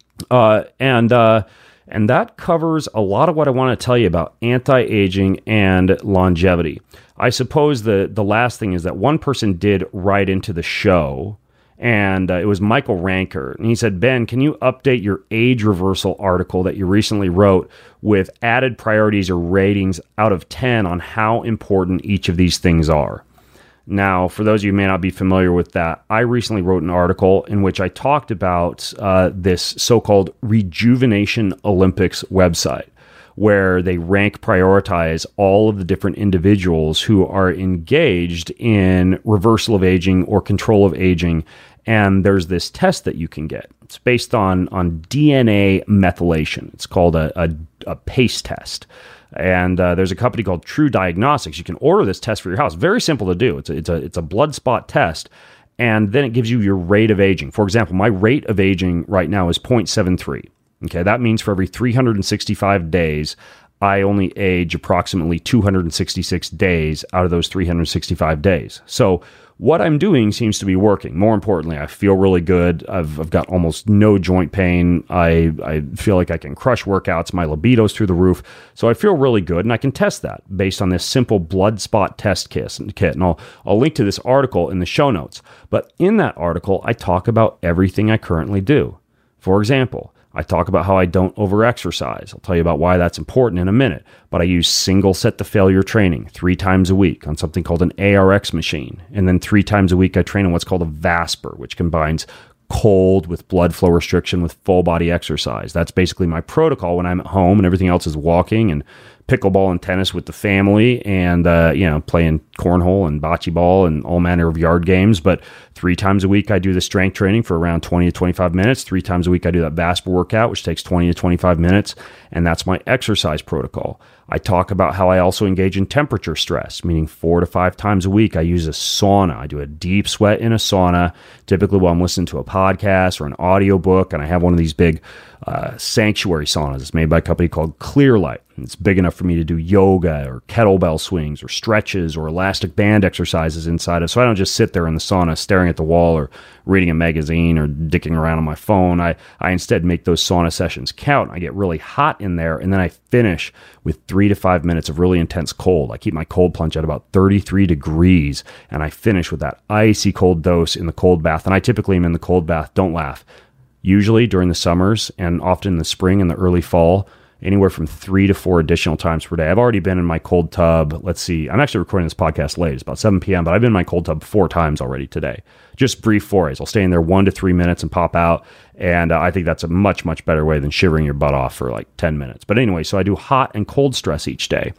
uh, and, uh, And that covers a lot of what I want to tell you about anti-aging and longevity. I suppose the, the last thing is that one person did write into the show, and uh, it was Michael Ranker. And he said, Ben, can you update your age reversal article that you recently wrote with added priorities or ratings out of ten on how important each of these things are? Now, for those of you who may not be familiar with that, I recently wrote an article in which I talked about uh, this so-called Rejuvenation Olympics website, where they rank, prioritize all of the different individuals who are engaged in reversal of aging or control of aging. And there's this test that you can get. It's based on, on D N A methylation. It's called a, a, a PACE test. And uh, there's a company called True Diagnostics. You can order this test for your house. Very simple to do. It's a, it's a, it's a blood spot test. And then it gives you your rate of aging. For example, my rate of aging right now is zero point seven three. Okay, that means for every three hundred sixty-five days, I only age approximately two hundred sixty-six days out of those three hundred sixty-five days. So what I'm doing seems to be working. More importantly, I feel really good. I've, I've got almost no joint pain. I, I feel like I can crush workouts. My libido's through the roof. So I feel really good, and I can test that based on this simple blood spot test kit. And I'll, I'll link to this article in the show notes. But in that article, I talk about everything I currently do. For example, I talk about how I don't over-exercise. I'll tell you about why that's important in a minute. But I use single set to failure training three times a week on something called an A R X machine. And then three times a week, I train on what's called a VASPER, which combines cold with blood flow restriction with full body exercise. That's basically my protocol when I'm at home and everything else is walking and pickleball and tennis with the family and, uh, you know, playing cornhole and bocce ball and all manner of yard games. But three times a week, I do the strength training for around twenty to twenty-five minutes. Three times a week, I do that VASPER workout, which takes twenty to twenty-five minutes. And that's my exercise protocol. I talk about how I also engage in temperature stress, meaning four to five times a week, I use a sauna. I do a deep sweat in a sauna, typically while I'm listening to a podcast or an audiobook. And I have one of these big uh, sanctuary saunas. It's made by a company called Clearlight. It's big enough for me to do yoga or kettlebell swings or stretches or elastic band exercises inside of. So I don't just sit there in the sauna staring at the wall or reading a magazine or dicking around on my phone. I, I instead make those sauna sessions count. I get really hot in there, and then I finish with three to five minutes of really intense cold. I keep my cold plunge at about thirty-three degrees, and I finish with that icy cold dose in the cold bath. And I typically am in the cold bath, don't laugh, usually during the summers and often in the spring and the early fall, anywhere from three to four additional times per day. I've already been in my cold tub. Let's see. I'm actually recording this podcast late. It's about seven p.m., but I've been in my cold tub four times already today. Just brief forays. I'll stay in there one to three minutes and pop out. And uh, I think that's a much, much better way than shivering your butt off for like ten minutes. But anyway, so I do hot and cold stress each day.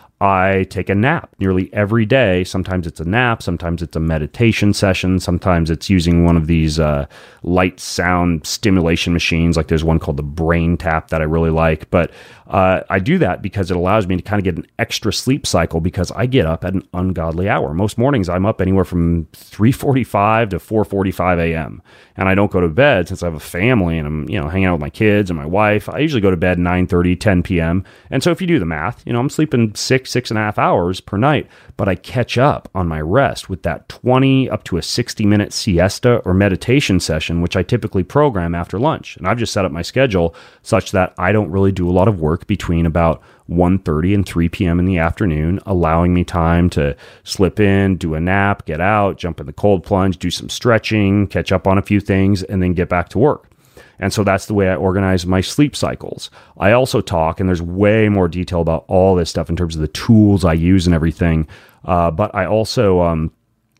I take a nap nearly every day. Sometimes it's a nap. Sometimes it's a meditation session. Sometimes it's using one of these uh, light sound stimulation machines. Like there's one called the Brain Tap that I really like. But uh, I do that because it allows me to kind of get an extra sleep cycle because I get up at an ungodly hour. Most mornings I'm up anywhere from three forty-five to four forty-five a.m. And I don't go to bed since I have a family and I'm, you know, hanging out with my kids and my wife. I usually go to bed nine thirty, ten p.m. And so if you do the math, you know, I'm sleeping six, six and a half hours per night, but I catch up on my rest with that twenty up to a sixty minute siesta or meditation session, which I typically program after lunch. And I've just set up my schedule such that I don't really do a lot of work between about one thirty and three p.m. in the afternoon, allowing me time to slip in, do a nap, get out, jump in the cold plunge, do some stretching, catch up on a few things, and then get back to work. And so that's the way I organize my sleep cycles. I also talk, and there's way more detail about all this stuff in terms of the tools I use and everything. Uh, but I also um,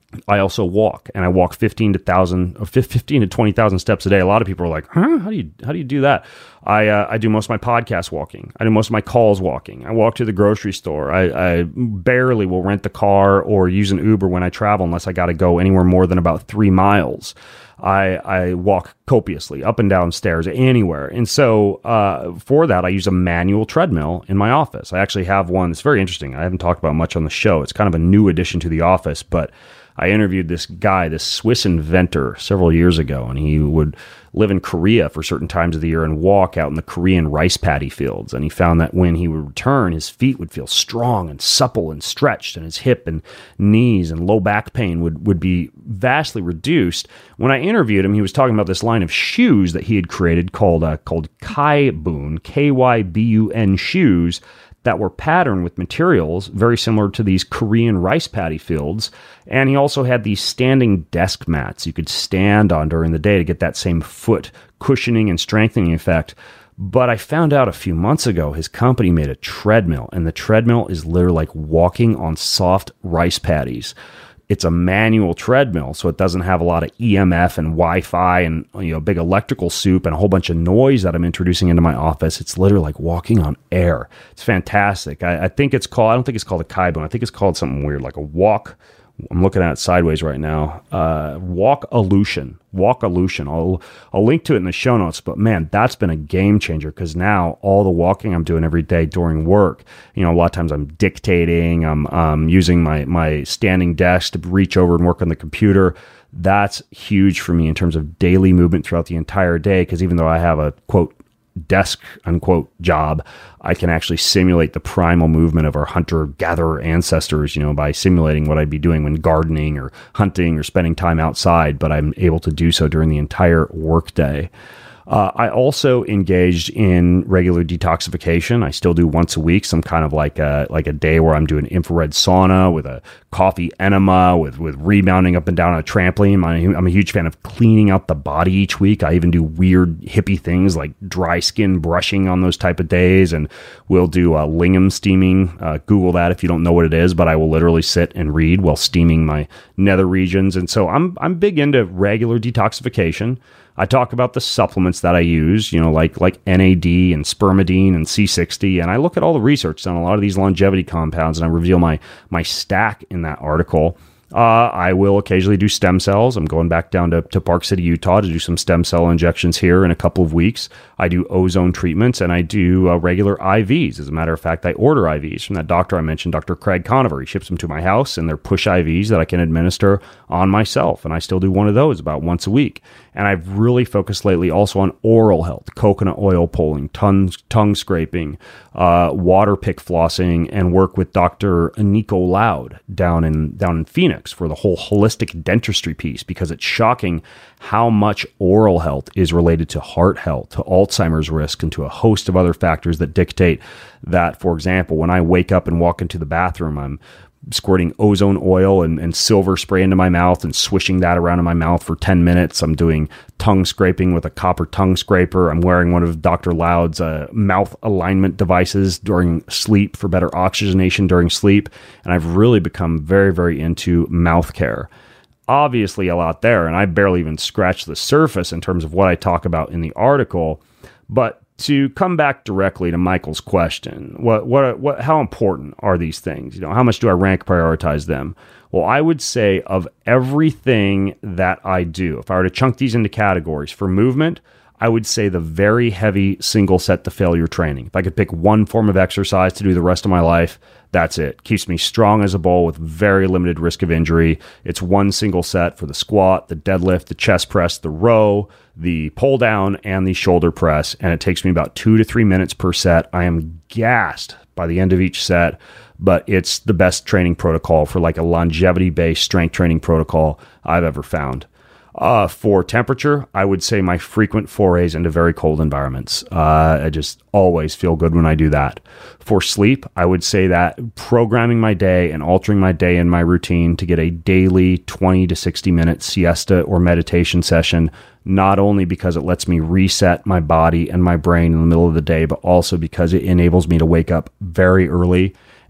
I also walk, and I walk fifteen to thousand, or fifteen to twenty thousand steps a day. A lot of people are like, "Huh? How do you how do you do that?" I uh, I do most of my podcast walking. I do most of my calls walking. I walk to the grocery store. I, I barely will rent the car or use an Uber when I travel, unless I got to go anywhere more than about three miles. I I walk copiously up and down stairs anywhere, and so uh, for that I use a manual treadmill in my office. I actually have one that's very interesting. I haven't talked about much on the show. It's kind of a new addition to the office, but I interviewed this guy, this Swiss inventor, several years ago, and he would live in Korea for certain times of the year and walk out in the Korean rice paddy fields. And he found that when he would return, his feet would feel strong and supple and stretched, and his hip and knees and low back pain would, would be vastly reduced. When I interviewed him, he was talking about this line of shoes that he had created called uh, called Kybun, K Y B U N shoes, that were patterned with materials very similar to these Korean rice paddy fields. And he also had these standing desk mats you could stand on during the day to get that same foot cushioning and strengthening effect. But I found out a few months ago his company made a treadmill, and the treadmill is literally like walking on soft rice paddies. It's a manual treadmill, so it doesn't have a lot of E M F and Wi-Fi and, you know, big electrical soup and a whole bunch of noise that I'm introducing into my office. It's literally like walking on air. It's fantastic. I, I think it's called, I don't think it's called a Kybun. I think it's called something weird, like a walk. I'm looking at it sideways right now. Uh, Walk-olution. Walk-olution. I'll, I'll link to it in the show notes, but man, that's been a game changer, because now all the walking I'm doing every day during work, you know, a lot of times I'm dictating, I'm um, using my, my standing desk to reach over and work on the computer. That's huge for me in terms of daily movement throughout the entire day, because even though I have a, quote, desk, unquote, job, I can actually simulate the primal movement of our hunter-gatherer ancestors, you know, by simulating what I'd be doing when gardening or hunting or spending time outside, but I'm able to do so during the entire workday. Uh, I also engaged in regular detoxification. I still do once a week, some kind of like a like a day where I'm doing infrared sauna with a coffee enema, with with rebounding up and down on a trampoline. I'm, I'm a huge fan of cleaning out the body each week. I even do weird hippie things like dry skin brushing on those type of days, and we'll do uh, lingam steaming. Uh, Google that if you don't know what it is, but I will literally sit and read while steaming my nether regions. And so I'm I'm big into regular detoxification. I talk about the supplements that I use, you know, like like N A D and spermidine and C sixty, and I look at all the research on a lot of these longevity compounds, and I reveal my my stack in that article. Uh, I will occasionally do stem cells. I'm going back down to, to Park City, Utah to do some stem cell injections here in a couple of weeks. I do ozone treatments, and I do uh, regular I Vs. As a matter of fact, I order I Vs from that doctor I mentioned, Doctor Craig Conover. He ships them to my house, and they're push I Vs that I can administer on myself, and I still do one of those about once a week. And I've really focused lately also on oral health, coconut oil pulling, tongue, tongue scraping, uh, water pick flossing, and work with Doctor Nico Loud down in down in Phoenix for the whole holistic dentistry piece, because it's shocking how much oral health is related to heart health, to Alzheimer's risk, and to a host of other factors that dictate that. For example, when I wake up and walk into the bathroom, I'm squirting ozone oil and, and silver spray into my mouth and swishing that around in my mouth for ten minutes. I'm doing tongue scraping with a copper tongue scraper. I'm wearing one of Doctor Loud's uh, mouth alignment devices during sleep for better oxygenation during sleep. And I've really become very, very into mouth care. Obviously a lot there, and I barely even scratched the surface in terms of what I talk about in the article. But to come back directly to Michael's question, what, what, what, how important are these things? You know, how much do I rank prioritize them? Well, I would say of everything that I do, if I were to chunk these into categories for movement, I would say the very heavy single set to failure training. If I could pick one form of exercise to do the rest of my life, that's it. Keeps me strong as a bull with very limited risk of injury. It's one single set for the squat, the deadlift, the chest press, the row, the pull down, and the shoulder press. And it takes me about two to three minutes per set. I am gassed by the end of each set, but it's the best training protocol for like a longevity-based strength training protocol I've ever found. Uh, for temperature, I would say my frequent forays into very cold environments. Uh, I just always feel good when I do that. For sleep, I would say that programming my day and altering my day and my routine to get a daily twenty to sixty minute siesta or meditation session, not only because it lets me reset my body and my brain in the middle of the day, but also because it enables me to wake up very early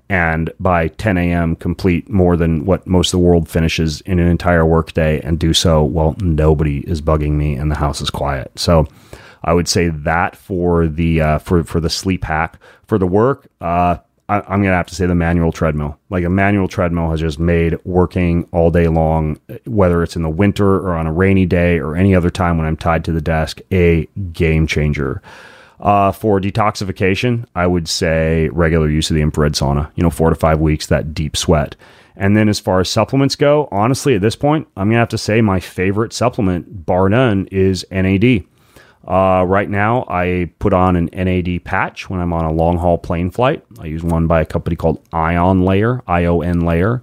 and by ten a.m. complete more than what most of the world finishes in an entire workday, and do so while nobody is bugging me and the house is quiet. So I would say that for the uh, for for the sleep hack. For the work, uh, I, I'm gonna have to say the manual treadmill. Like a manual treadmill has just made working all day long, whether it's in the winter or on a rainy day or any other time when I'm tied to the desk, a game changer. Uh, for detoxification, I would say regular use of the infrared sauna. You know, four to five weeks, that deep sweat. And then as far as supplements go, honestly, at this point, I'm gonna have to say my favorite supplement, bar none, is N A D. Uh, right now, I put on an N A D patch when I'm on a long-haul plane flight. I use one by a company called Ion Layer, I O N Layer.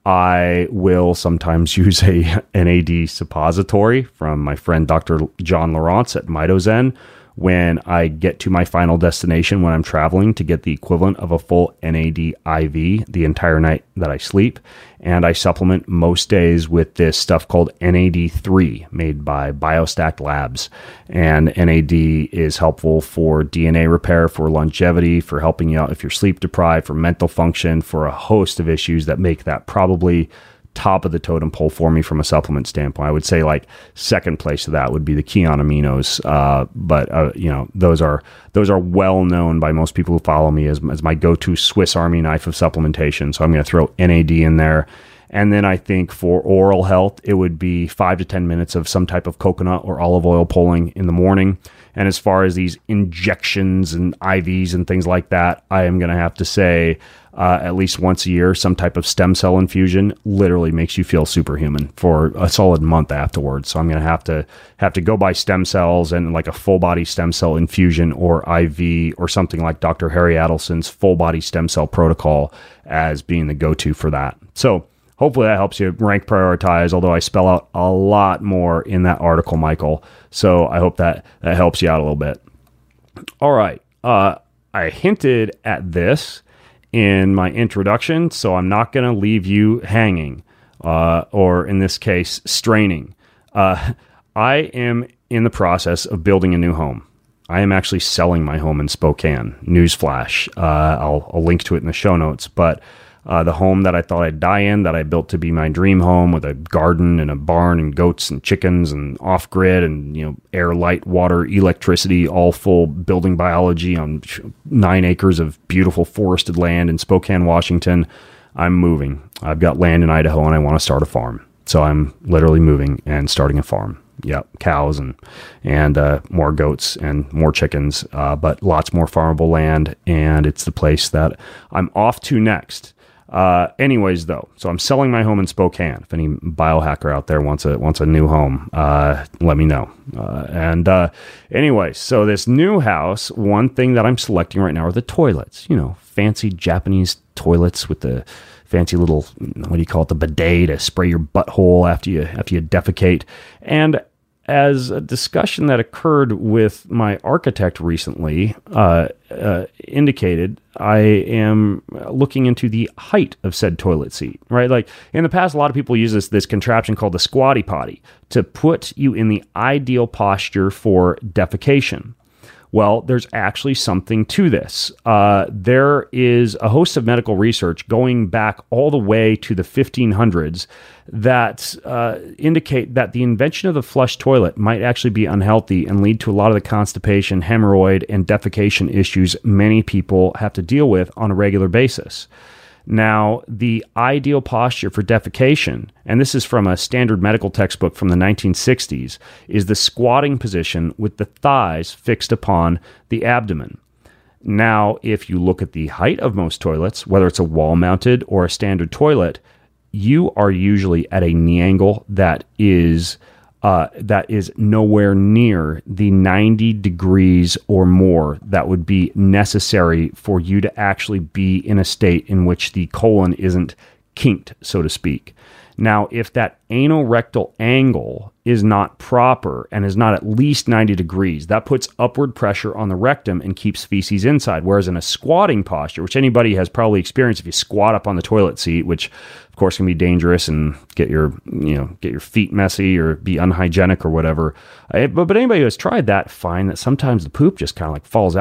I will sometimes use a N A D suppository from my friend Doctor John Lawrence at Mitozen when I get to my final destination when I'm traveling to get the equivalent of a full N A D I V the entire night that I sleep. And I supplement most days with this stuff called N A D three made by BioStack Labs. And N A D is helpful for D N A repair, for longevity, for helping you out if you're sleep deprived, for mental function, for a host of issues that make that probably top of the totem pole for me from a supplement standpoint. I would say like second place to that would be the Kion aminos. Uh, but uh, you know, those are those are well known by most people who follow me as, as my go-to Swiss Army knife of supplementation. So I'm going to throw N A D in there. And then I think for oral health, it would be five to ten minutes of some type of coconut or olive oil pulling in the morning. And as far as these injections and I Vs and things like that, I am going to have to say uh, at least once a year, some type of stem cell infusion literally makes you feel superhuman for a solid month afterwards. So I'm going to have to have to go buy stem cells and like a full body stem cell infusion or I V or something like Doctor Harry Adelson's full body stem cell protocol as being the go-to for that. So hopefully that helps you rank prioritize, although I spell out a lot more in that article, Michael. So I hope that, that helps you out a little bit. All right. Uh, I hinted at this in my introduction, so I'm not going to leave you hanging, uh, or in this case, straining. Uh, I am in the process of building a new home. I am actually selling my home in Spokane. Newsflash. Uh, I'll, I'll link to it in the show notes, but Uh, the home that I thought I'd die in, that I built to be my dream home with a garden and a barn and goats and chickens and off-grid and, you know, air, light, water, electricity, all full building biology on nine acres of beautiful forested land in Spokane, Washington. I'm moving. I've got land in Idaho and I want to start a farm. So I'm literally moving and starting a farm. Yep, cows and and uh, more goats and more chickens, uh, but lots more farmable land, and it's the place that I'm off to next. Uh, anyways, though, so I'm selling my home in Spokane. If any biohacker out there wants a wants a new home, uh, let me know. Uh, and uh, anyways, so this new house, one thing that I'm selecting right now are the toilets. You know, fancy Japanese toilets with the fancy little, what do you call it, the bidet to spray your butthole after you after you defecate. And as a discussion that occurred with my architect recently uh, uh, indicated, I am looking into the height of said toilet seat, right? Like in the past, a lot of people use this, this contraption called the squatty potty to put you in the ideal posture for defecation. Well, there's actually something to this. Uh, there is a host of medical research going back all the way to the fifteen hundreds that uh, indicate that the invention of the flush toilet might actually be unhealthy and lead to a lot of the constipation, hemorrhoid, and defecation issues many people have to deal with on a regular basis. Now, the ideal posture for defecation, and this is from a standard medical textbook from the nineteen sixties, is the squatting position with the thighs fixed upon the abdomen. Now, if you look at the height of most toilets, whether it's a wall-mounted or a standard toilet, you are usually at a knee angle that is uh, that is nowhere near the ninety degrees or more that would be necessary for you to actually be in a state in which the colon isn't kinked, so to speak. Now, if that anorectal angle is not proper and is not at least ninety degrees, that puts upward pressure on the rectum and keeps feces inside. Whereas in a squatting posture, which anybody has probably experienced if you squat up on the toilet seat, which of course can be dangerous and get your, you know, get your feet messy or be unhygienic or whatever. But, but anybody who has tried that find that sometimes the poop just kind of like falls out of you.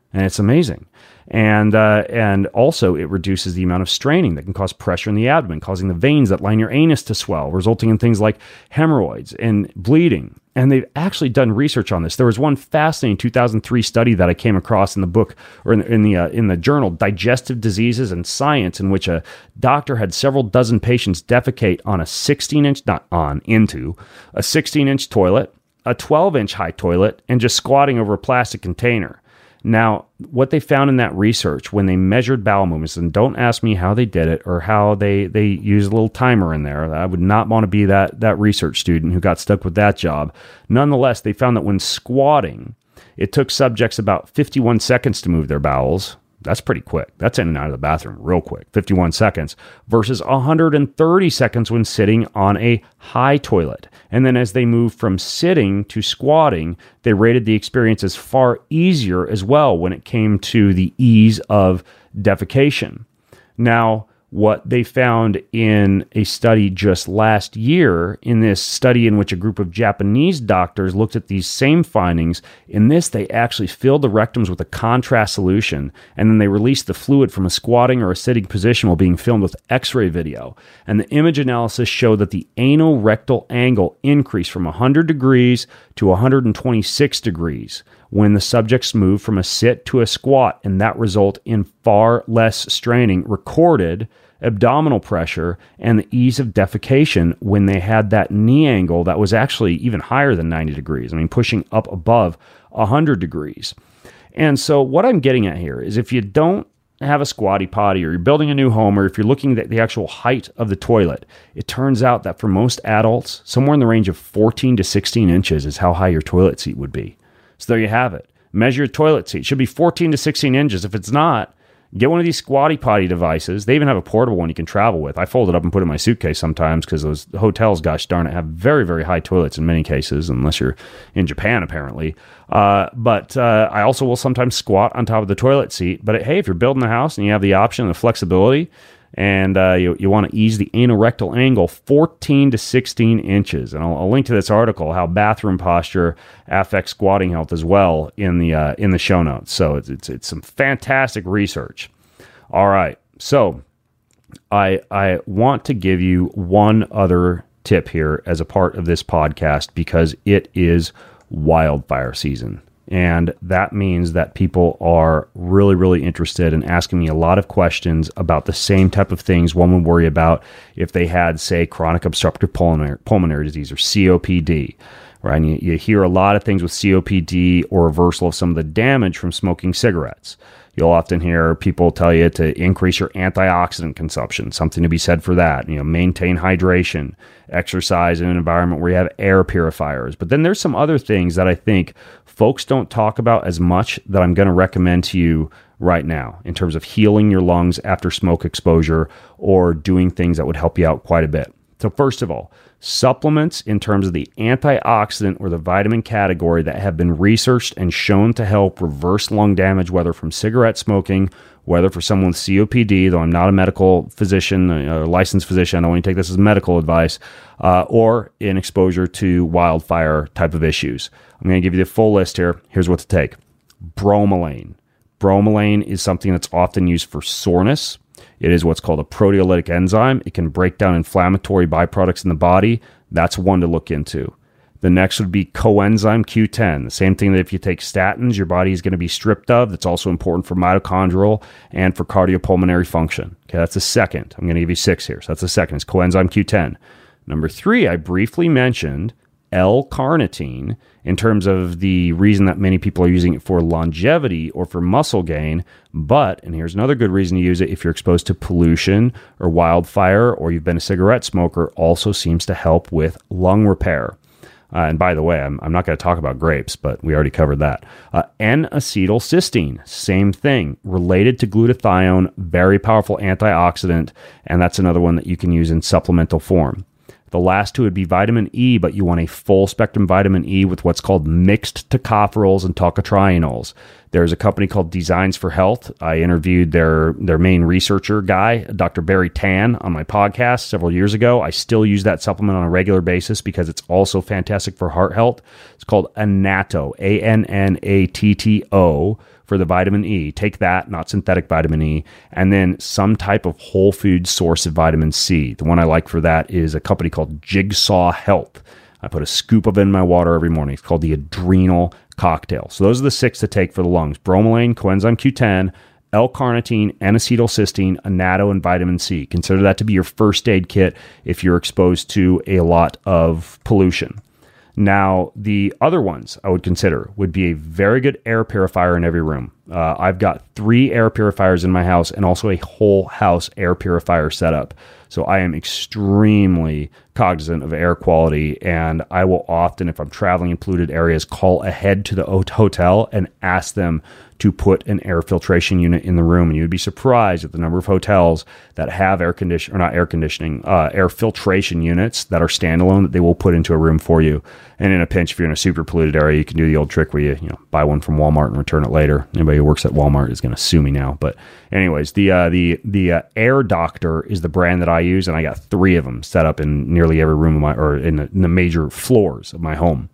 And it's amazing. And uh, and also it reduces the amount of straining that can cause pressure in the abdomen, causing the veins that line your anus to swell, resulting in things like hemorrhoids and bleeding. And they've actually done research on this. There was one fascinating two thousand three study that I came across in the book, or in the in the, uh, in the journal Digestive Diseases and Science, in which a doctor had several dozen patients defecate on a sixteen inch, not on, into a sixteen inch toilet, a twelve inch high toilet, and just squatting over a plastic container. Now, what they found in that research when they measured bowel movements, and don't ask me how they did it or how they, they used a little timer in there. I would not want to be that, that research student who got stuck with that job. Nonetheless, they found that when squatting, it took subjects about fifty-one seconds to move their bowels. That's pretty quick. That's in and out of the bathroom real quick, fifty-one seconds, versus one hundred thirty seconds when sitting on a high toilet. And then as they moved from sitting to squatting, they rated the experience as far easier as well when it came to the ease of defecation. Now, what they found in a study just last year, in this study in which a group of Japanese doctors looked at these same findings, in this they actually filled the rectums with a contrast solution, and then they released the fluid from a squatting or a sitting position while being filmed with x-ray video. And the image analysis showed that the anorectal angle increased from one hundred degrees to one hundred twenty-six degrees when the subjects moved from a sit to a squat, and that result in far less straining, recorded abdominal pressure, and the ease of defecation when they had that knee angle that was actually even higher than ninety degrees. I mean, pushing up above one hundred degrees. And so what I'm getting at here is if you don't have a squatty potty, or you're building a new home, or if you're looking at the actual height of the toilet, it turns out that for most adults, somewhere in the range of fourteen to sixteen inches is how high your toilet seat would be. So there you have it. Measure your toilet seat. It should be fourteen to sixteen inches. If it's not, get one of these squatty potty devices. They even have a portable one you can travel with. I fold it up and put it in my suitcase sometimes because those hotels, gosh darn it, have very, very high toilets in many cases, unless you're in Japan, apparently. Uh, but uh, I also will sometimes squat on top of the toilet seat. But hey, if you're building a house and you have the option and the flexibility, and uh, you, you want to ease the anorectal angle, fourteen to sixteen inches. And I'll, I'll link to this article, how bathroom posture affects squatting health as well, in the uh, in the show notes. So it's, it's it's some fantastic research. All right, so I I want to give you one other tip here as a part of this podcast, because it is wildfire season. And that means that people are really, really interested in asking me a lot of questions about the same type of things one would worry about if they had, say, chronic obstructive pulmonary, pulmonary disease, or C O P D. Right? And you, you hear a lot of things with C O P D, or reversal of some of the damage from smoking cigarettes. You'll often hear people tell you to increase your antioxidant consumption, something to be said for that. You know, maintain hydration, exercise in an environment where you have air purifiers. But then there's some other things that I think folks don't talk about as much that I'm going to recommend to you right now in terms of healing your lungs after smoke exposure, or doing things that would help you out quite a bit. So first of all, supplements in terms of the antioxidant or the vitamin category that have been researched and shown to help reverse lung damage, whether from cigarette smoking, whether for someone with C O P D, though I'm not a medical physician, a licensed physician, I don't want you to take this as medical advice, uh, or in exposure to wildfire type of issues. I'm going to give you the full list here. Here's what to take. Bromelain. Bromelain is something that's often used for soreness. It is what's called a proteolytic enzyme. It can break down inflammatory byproducts in the body. That's one to look into. The next would be coenzyme Q ten. The same thing that if you take statins, your body is going to be stripped of. That's also important for mitochondrial and for cardiopulmonary function. Okay, that's the second. I'm going to give you six here. So that's the second. It's coenzyme Q ten. Number three, I briefly mentioned L-carnitine in terms of the reason that many people are using it for longevity or for muscle gain. But, and here's another good reason to use it, if you're exposed to pollution or wildfire, or you've been a cigarette smoker, also seems to help with lung repair. Uh, and by the way, I'm, I'm not going to talk about grapes, but we already covered that. Uh, N-acetylcysteine, same thing, related to glutathione, very powerful antioxidant, and that's another one that you can use in supplemental form. The last two would be vitamin E, but you want a full spectrum vitamin E with what's called mixed tocopherols and tocotrienols. There's a company called Designs for Health. I interviewed their, their main researcher guy, Doctor Barry Tan, on my podcast several years ago. I still use that supplement on a regular basis because it's also fantastic for heart health. It's called Annatto, A N N A T T O, for the vitamin E. Take that, not synthetic vitamin E, and then some type of whole food source of vitamin C. The one I like for that is a company called Jigsaw Health. I put a scoop of it in my water every morning. It's called the Adrenal Cocktail. So those are the six to take for the lungs: bromelain, coenzyme Q ten, L-carnitine, N-acetylcysteine, annatto, and vitamin C. Consider that to be your first aid kit if you're exposed to a lot of pollution. Now, the other ones I would consider would be a very good air purifier in every room. Uh, I've got three air purifiers in my house and also a whole house air purifier setup. So I am extremely cognizant of air quality, and I will often, if I'm traveling in polluted areas, call ahead to the hotel and ask them to put an air filtration unit in the room. And you'd be surprised at the number of hotels that have air condition or not air conditioning, uh, air filtration units that are standalone that they will put into a room for you. And in a pinch, if you're in a super polluted area, you can do the old trick where you, you know, buy one from Walmart and return it later. Anybody who works at Walmart is going to sue me now. But anyways, the uh, the the uh, Air Doctor is the brand that I use, and I got three of them set up in nearly every room of my, or in the, in the major floors of my home.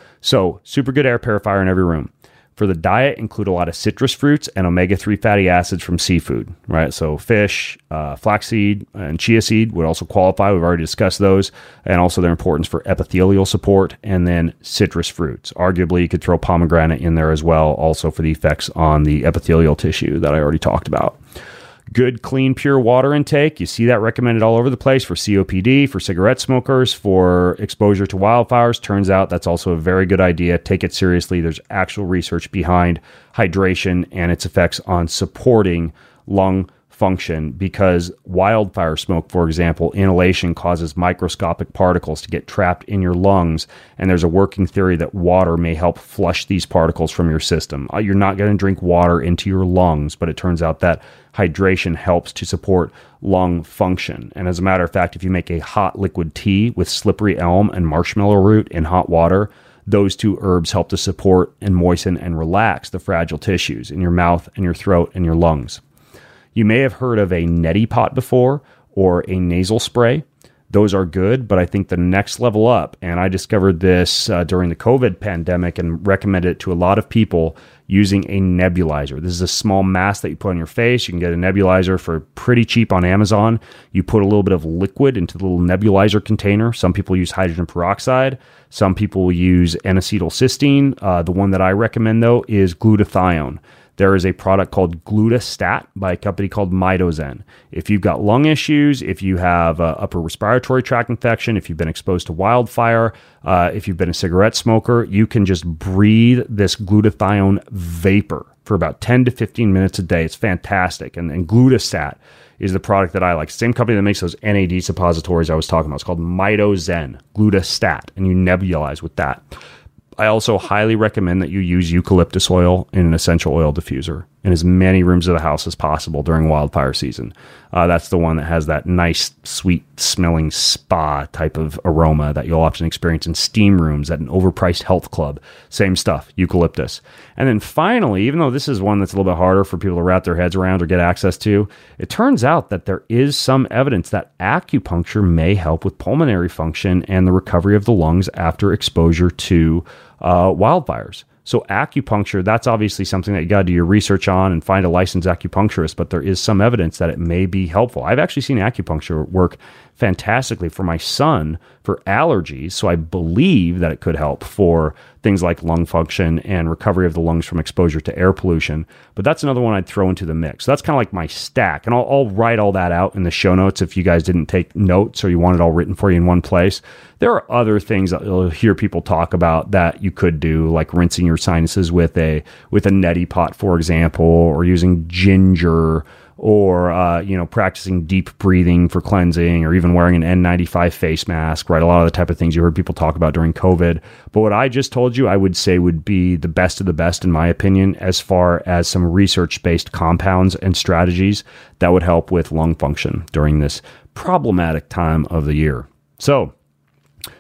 So super good air purifier in every room. For the diet, include a lot of citrus fruits and omega three fatty acids from seafood, right? So fish, uh, flaxseed, and chia seed would also qualify. We've already discussed those, and also their importance for epithelial support, and then citrus fruits. Arguably, you could throw pomegranate in there as well, also for the effects on the epithelial tissue that I already talked about. Good, clean, pure water intake. You see that recommended all over the place for C O P D, for cigarette smokers, for exposure to wildfires. Turns out that's also a very good idea. Take it seriously. There's actual research behind hydration and its effects on supporting lung function, because wildfire smoke, for example, inhalation causes microscopic particles to get trapped in your lungs, and there's a working theory that water may help flush these particles from your system. You're not going to drink water into your lungs, but it turns out that hydration helps to support lung function. And as a matter of fact, if you make a hot liquid tea with slippery elm and marshmallow root in hot water, those two herbs help to support and moisten and relax the fragile tissues in your mouth and your throat and your lungs. You may have heard of a neti pot before, or a nasal spray. Those are good, but I think the next level up, and I discovered this uh, during the COVID pandemic and recommended it to a lot of people, using a nebulizer. This is a small mask that you put on your face. You can get a nebulizer for pretty cheap on Amazon. You put a little bit of liquid into the little nebulizer container. Some people use hydrogen peroxide. Some people will use N-acetylcysteine. Uh, the one that I recommend, though, is glutathione. There is a product called Glutastat by a company called Mitozen. If you've got lung issues, if you have uh, upper respiratory tract infection, if you've been exposed to wildfire, uh, if you've been a cigarette smoker, you can just breathe this glutathione vapor for about ten to fifteen minutes a day. It's fantastic. And, and Glutastat is the product that I like. Same company that makes those N A D suppositories I was talking about. It's called Mitozen, Glutastat, and you nebulize with that. I also highly recommend that you use eucalyptus oil in an essential oil diffuser in as many rooms of the house as possible during wildfire season. Uh, that's the one that has that nice, sweet smelling spa type of aroma that you'll often experience in steam rooms at an overpriced health club. Same stuff, eucalyptus. And then finally, even though this is one that's a little bit harder for people to wrap their heads around or get access to, it turns out that there is some evidence that acupuncture may help with pulmonary function and the recovery of the lungs after exposure to uh, wildfires. So acupuncture, that's obviously something that you got to do your research on and find a licensed acupuncturist, but there is some evidence that it may be helpful. I've actually seen acupuncture work fantastically for my son for allergies, so I believe that it could help for things like lung function and recovery of the lungs from exposure to air pollution. But that's another one I'd throw into the mix. So that's kind of like my stack, and I'll, I'll write all that out in the show notes if you guys didn't take notes or you want it all written for you in one place. There are other things that you'll hear people talk about that you could do, like rinsing your sinuses with a with a neti pot, for example, or using ginger, or uh, you know, practicing deep breathing for cleansing, or even wearing an N ninety-five face mask, right? A lot of the type of things you heard people talk about during COVID. But what I just told you, I would say would be the best of the best, in my opinion, as far as some research-based compounds and strategies that would help with lung function during this problematic time of the year. So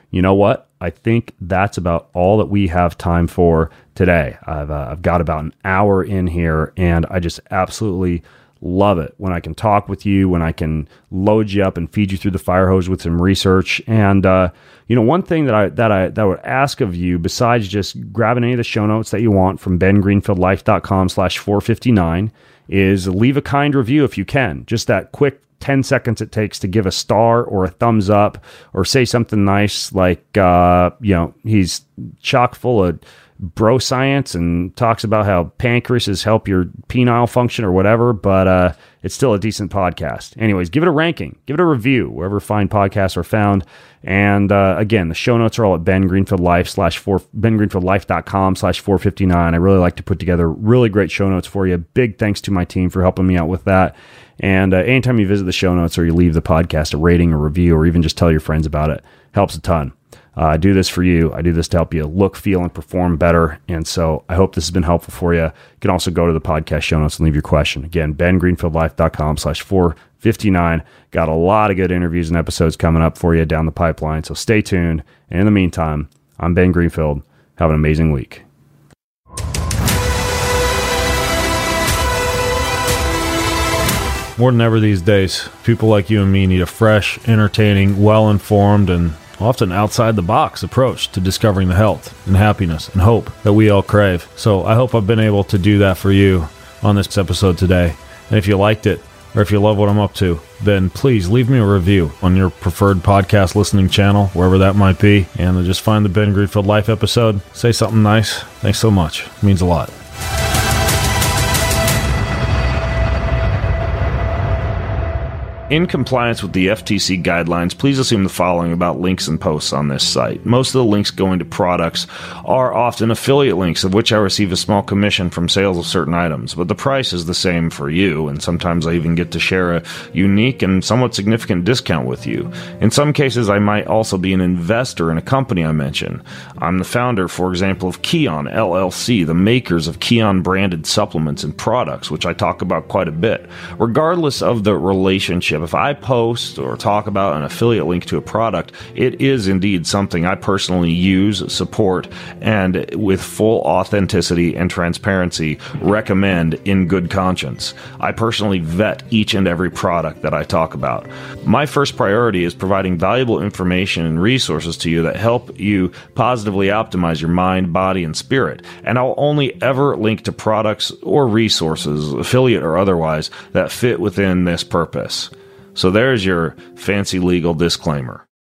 you know what? I think that's about all that we have time for today. I've, uh, I've got about an hour in here, and I just absolutely love it when I can talk with you, when I can load you up and feed you through the fire hose with some research. And, uh, you know, one thing that I, that I, that I would ask of you, besides just grabbing any of the show notes that you want from ben greenfield life dot com slash four fifty-nine, is leave a kind review if you can. Just that quick ten seconds it takes to give a star or a thumbs up or say something nice like, uh, you know, he's chock full of bro science and talks about how pancreases help your penile function or whatever, but uh, it's still a decent podcast. Anyways, give it a ranking, give it a review wherever fine podcasts are found. And uh, again, the show notes are all at Ben Greenfield Life slash four ben greenfield life dot com slash four fifty-nine. I really like to put together really great show notes for you. Big thanks to my team for helping me out with that. And uh, anytime you visit the show notes or you leave the podcast a rating, a review, or even just tell your friends about it, helps a ton. Uh, I do this for you. I do this to help you look, feel, and perform better. And so I hope this has been helpful for you. You can also go to the podcast show notes and leave your question. Again, ben greenfield life dot com slash four fifty-nine. Got a lot of good interviews and episodes coming up for you down the pipeline. So stay tuned. And in the meantime, I'm Ben Greenfield. Have an amazing week. More than ever these days, people like you and me need a fresh, entertaining, well-informed, and often outside-the-box approach to discovering the health and happiness and hope that we all crave. So I hope I've been able to do that for you on this episode today. And if you liked it, or if you love what I'm up to, then please leave me a review on your preferred podcast listening channel, wherever that might be, and just find the Ben Greenfield Life episode. Say something nice. Thanks so much. It means a lot. In compliance with the F T C guidelines, please assume the following about links and posts on this site. Most of the links going to products are often affiliate links, of which I receive a small commission from sales of certain items, but the price is the same for you, and sometimes I even get to share a unique and somewhat significant discount with you. In some cases, I might also be an investor in a company I mention. I'm the founder, for example, of Kion L L C, the makers of Kion-branded supplements and products, which I talk about quite a bit. Regardless of the relationship, if I post or talk about an affiliate link to a product, it is indeed something I personally use, support, and with full authenticity and transparency recommend in good conscience. I personally vet each and every product that I talk about. My first priority is providing valuable information and resources to you that help you positively optimize your mind, body, and spirit. And I'll only ever link to products or resources, affiliate or otherwise, that fit within this purpose. So there's your fancy legal disclaimer.